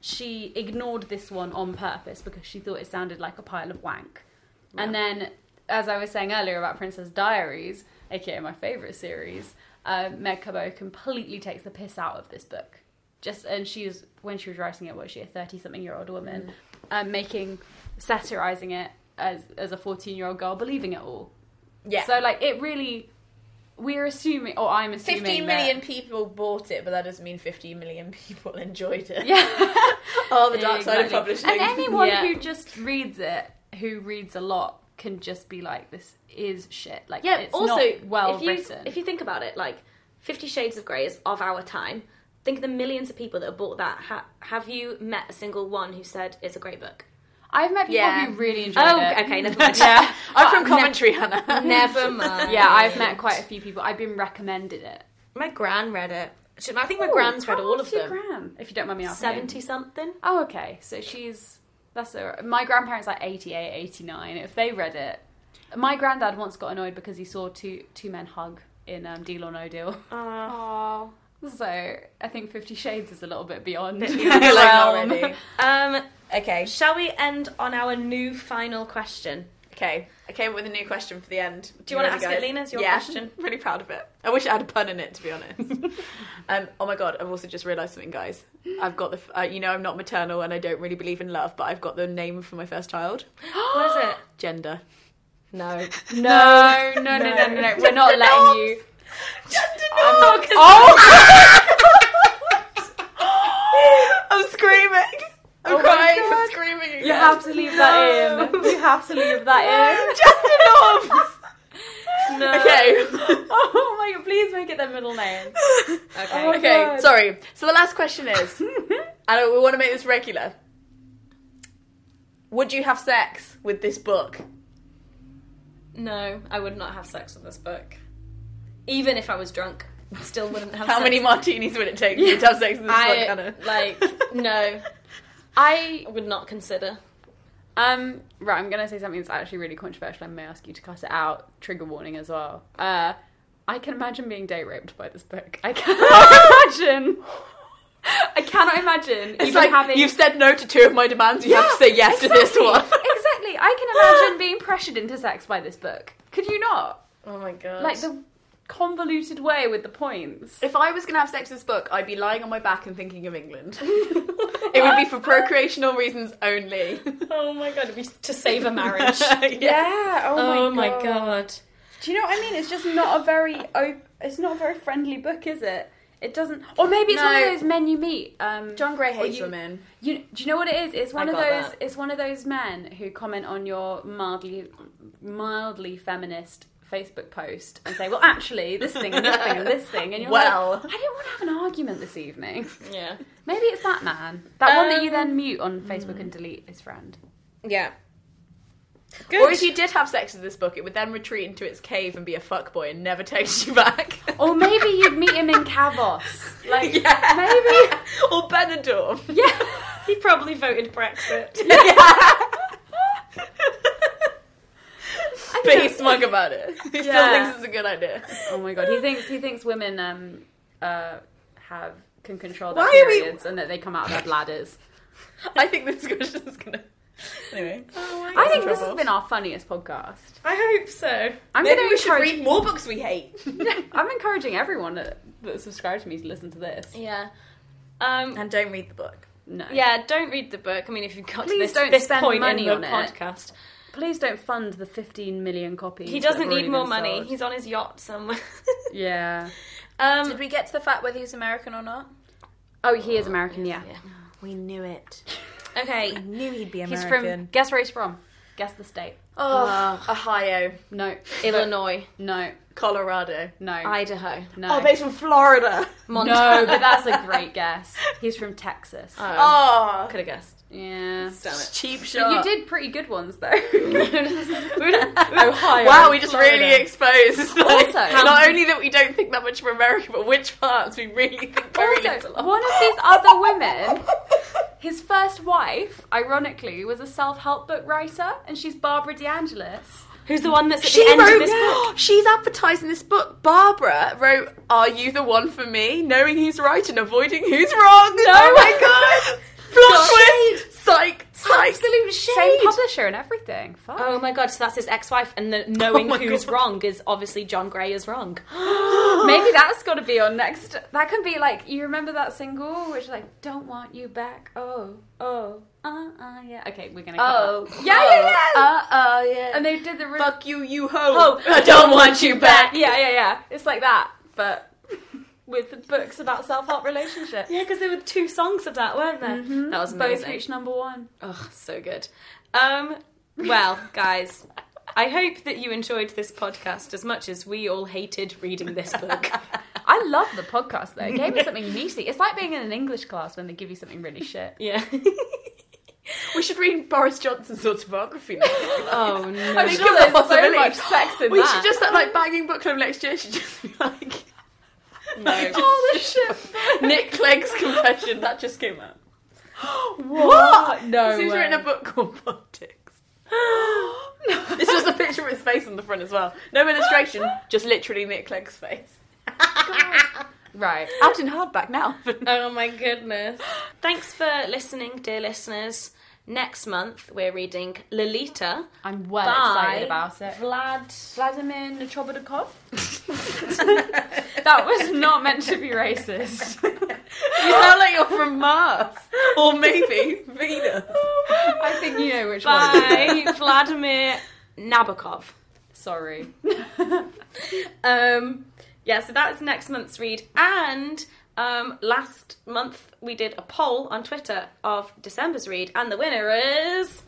she ignored this one on purpose because she thought it sounded like a pile of wank. Yeah. And then, as I was saying earlier about Princess Diaries, aka my favourite series, Meg Cabot completely takes the piss out of this book. When she was writing it, was she a 30-something-year-old woman, satirising it as a 14-year-old girl, believing it all. Yeah. So, like, it really... We're assuming, or I'm assuming 15 million people bought it, but that doesn't mean 15 million people enjoyed it. Yeah. The dark side of publishing. And anyone who just reads it, who reads a lot, can just be like, this is shit. Like, it's also, not well written. If you think about it, like, 50 Shades of Grey is of our time. Think of the millions of people that have bought that. Have you met a single one who said it's a great book? I've met people who really enjoyed it. Oh, okay, never mind. Yeah. I'm from Coventry, Hannah. Never mind. Yeah, I've met quite a few people. I've been recommended it. My gran read it. I think my gran's read all of them. Your gran? If you don't mind me asking. 70-something. Oh, okay. So my grandparents are 88, 89. If they read it... My granddad once got annoyed because he saw two men hug in Deal or No Deal. Aww. So, I think 50 Shades is a little bit beyond. Already. Okay, shall we end on our new final question? Okay, I came up with a new question for the end. Do you want to ask it, Lena? It's your question. I'm really proud of it. I wish I had a pun in it, to be honest. Oh my god, I've also just realised something, guys. I've got I'm not maternal and I don't really believe in love, but I've got the name for my first child. What is it? Gender. No. No. We're not letting you. Gender I'm screaming. I'm crying. I'm screaming again. You have to leave that in. You have to leave that in. No. Okay. Oh my god, please make it their middle name. Okay. Okay, sorry. So the last question is, and we want to make this regular. Would you have sex with this book? No, I would not have sex with this book. Even if I was drunk, I still wouldn't have How sex. many martinis would it take for you to have sex with this book, Hannah? No. I would not consider. Right, I'm going to say something that's actually really controversial. I may ask you to cut it out. Trigger warning as well. I can imagine being date raped by this book. I cannot imagine It's like, having... you've said no to 2 of my demands, you have to say yes to this one. Exactly. I can imagine being pressured into sex by this book. Could you not? Oh my god. Like the convoluted way with the points. If I was going to have sex with this book, I'd be lying on my back and thinking of England. It would be for procreational reasons only. Oh my god, it'd be to save a marriage. Yeah. Oh my god. Do you know what I mean? It's just not a very friendly book, is it? It doesn't. Or maybe it's one of those men you meet. John Gray hates women. Do you know what it is? It's one of those. It's one of those men who comment on your mildly feminist Facebook post and say, "Well, actually, this thing and this thing and this thing," and you're like, "I didn't want to have an argument this evening." Yeah. Maybe it's that man, that one that you then mute on Facebook and delete his friend. Yeah. Good. Or if you did have sex with this book, it would then retreat into its cave and be a fuckboy and never text you back. Or maybe you'd meet him in Kavos. Like, maybe. Or Benidorm. Yeah. He probably voted Brexit. But he's smug about it. He still thinks it's a good idea. Oh my god, he thinks women can control their periods and that they come out of their bladders. I think this discussion is gonna... Anyway. I think this has been our funniest podcast. I hope so. Maybe we should read more books we hate. I'm encouraging everyone that subscribes to me to listen to this. Yeah. And don't read the book. No. Yeah, don't read the book. I mean, if you've got Please to don't this spend point money in the on it. podcast. Please don't fund the 15 million copies. He doesn't need more money. Sold. He's on his yacht somewhere. Yeah. Did we get to the fact whether he's American or not? Oh, he is American, yeah. We knew it. Okay. I knew he'd be American. He's from... Guess where he's from. Guess the state. Ohio. No. Illinois. No. Colorado. No. Idaho. No. Oh, but he's from Florida. Montana. No, but that's a great guess. He's from Texas. Oh. Could have guessed. Yeah. Damn it. Cheap shot. You did pretty good ones, though. Ohio. Wow, we just Florida. really exposed. Also, not only that we don't think that much of America, but which parts we really think very little of. One of these other women, his first wife, ironically, was a self-help book writer, and she's Barbara DeAngelis. Who's the one that's at the end of this book? She's advertising this book. Barbara wrote, "Are you the one for me?" Knowing who's right and avoiding who's wrong. No. Oh my god! Plot twist! Psych! Absolute shade. Same publisher and everything. Fuck. Oh my god, so that's his ex-wife, and knowing who's wrong is obviously John Grey is wrong. Maybe that's got to be on next. That can be like, you remember that single which like, don't want you back. Yeah. Okay, we're gonna. Oh, Yeah. And they did the Fuck you, you hoe. Oh, I don't want you back. Yeah. It's like that, but with books about self-help relationships. Yeah, because there were 2 songs of that, weren't there? That was amazing. Both reached #1. Oh, so good. Well, guys, I hope that you enjoyed this podcast as much as we all hated reading this book. I love the podcast though. It gave me something meaty. It's like being in an English class when they give you something really shit. Yeah. We should read Boris Johnson's autobiography. Oh no! I'm sure there's so much sex in We that. should just have like banging book club next year. Should just be like No. Oh, the shit. Nick Clegg's confession that just came out. What? No. He's way. written a book called Politics. This was a picture of his face on the front as well. No illustration, just literally Nick Clegg's face. Right. Out in hardback now. Oh my goodness. Thanks for listening, dear listeners. Next month we're reading Lolita. I'm well by excited about it. Vladimir Nabokov. That That was not meant to be racist. You sound like you're from Mars. Or maybe Venus. I think you know which one. by Vladimir Nabokov. Sorry. Yeah, so that's next month's read. And last month we did a poll on Twitter of December's read, and the winner is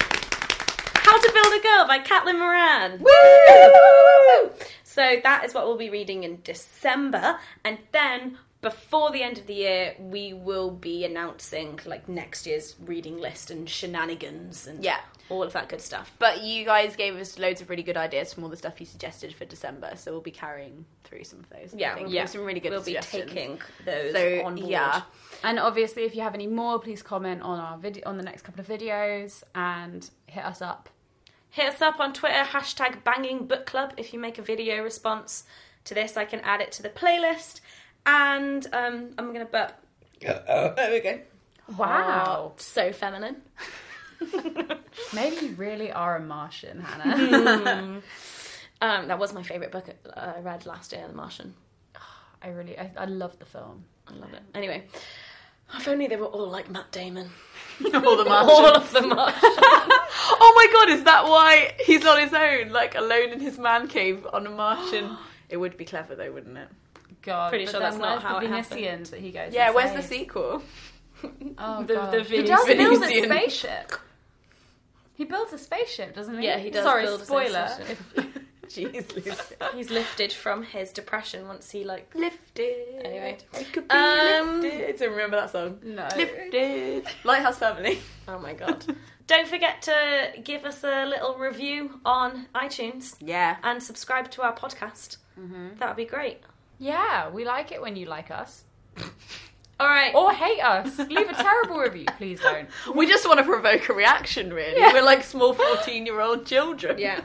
How to Build a Girl by Caitlin Moran. Woo! So that is what we'll be reading in December, and then before the end of the year we will be announcing like next year's reading list and shenanigans and all of that good stuff. But you guys gave us loads of really good ideas from all the stuff you suggested for December, so we'll be carrying through some of those. Yeah, I think. yeah. Some really good We'll be suggestions. taking those on board. Yeah. And obviously, if you have any more, please comment on our on the next couple of videos and hit us up. Hit us up on Twitter, #BangingBookClub. If you make a video response to this, I can add it to the playlist. And I'm going to burp. There we go. Wow. So feminine. Maybe you really are a Martian, Hannah. That was my favourite book I read last year, The Martian. I love the film. I love it. Anyway, if only they were all like Matt Damon. All the Martians. All of the Martians. Oh my god, is that why he's on his own? Like, alone in his man cave on a Martian? It would be clever though, wouldn't it? God, Pretty but sure then that's not where's how the it happened. Venusians that he goes. Yeah, and where's the saves? sequel? Oh The- god, the he does build a Venusian. spaceship. He builds a spaceship, doesn't he? Yeah, he does Sorry, build a spoiler. spaceship. Jeez, Lucy. He's lifted from his depression once he like... Lifted. Anyway. I could be lifted. So remember that song? No. Lifted. Lighthouse Family. Oh my god. Don't forget to give us a little review on iTunes. Yeah. And subscribe to our podcast. That would be great. Yeah, we like it when you like us. All right. Or hate us. Leave a terrible review, please don't. We just want to provoke a reaction, really. Yeah. We're like small 14-year-old children. Yeah.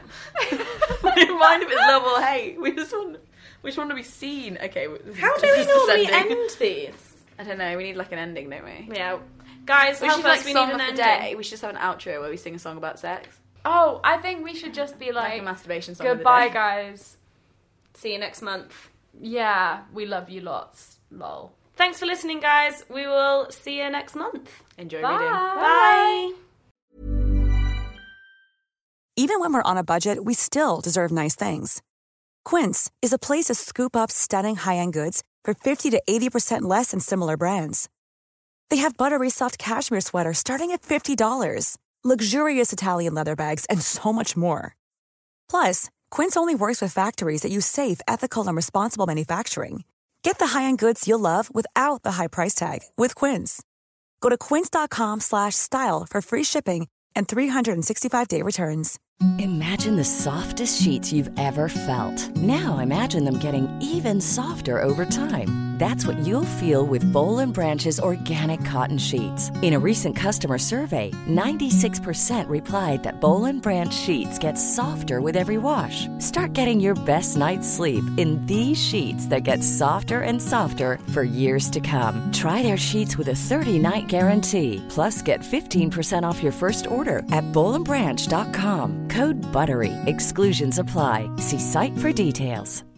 We don't mind if it's love or hate. We just want to be seen. Okay. How do we normally end these? I don't know. We need like an ending, don't we? Yeah. Guys, We help should us. like We song need of an the ending. day. We should just have an outro where we sing a song about sex. Oh, I think we should just be Like like, a masturbation song goodbye, of the day. guys. See you next month. Yeah, we love you lots. Lol. Thanks for listening, guys. We will see you next month. Enjoy Bye. reading. Bye. Even when we're on a budget, we still deserve nice things. Quince is a place to scoop up stunning high-end goods for 50 to 80% less than similar brands. They have buttery soft cashmere sweaters starting at $50, luxurious Italian leather bags, and so much more. Plus, Quince only works with factories that use safe, ethical, and responsible manufacturing. Get the high-end goods you'll love without the high price tag with Quince. Go to quince.com/style for free shipping and 365-day returns. Imagine the softest sheets you've ever felt. Now imagine them getting even softer over time. That's what you'll feel with Boll & Branch's organic cotton sheets. In a recent customer survey, 96% replied that Boll & Branch sheets get softer with every wash. Start getting your best night's sleep in these sheets that get softer and softer for years to come. Try their sheets with a 30-night guarantee. Plus, get 15% off your first order at bollandbranch.com. Code BUTTERY. Exclusions apply. See site for details.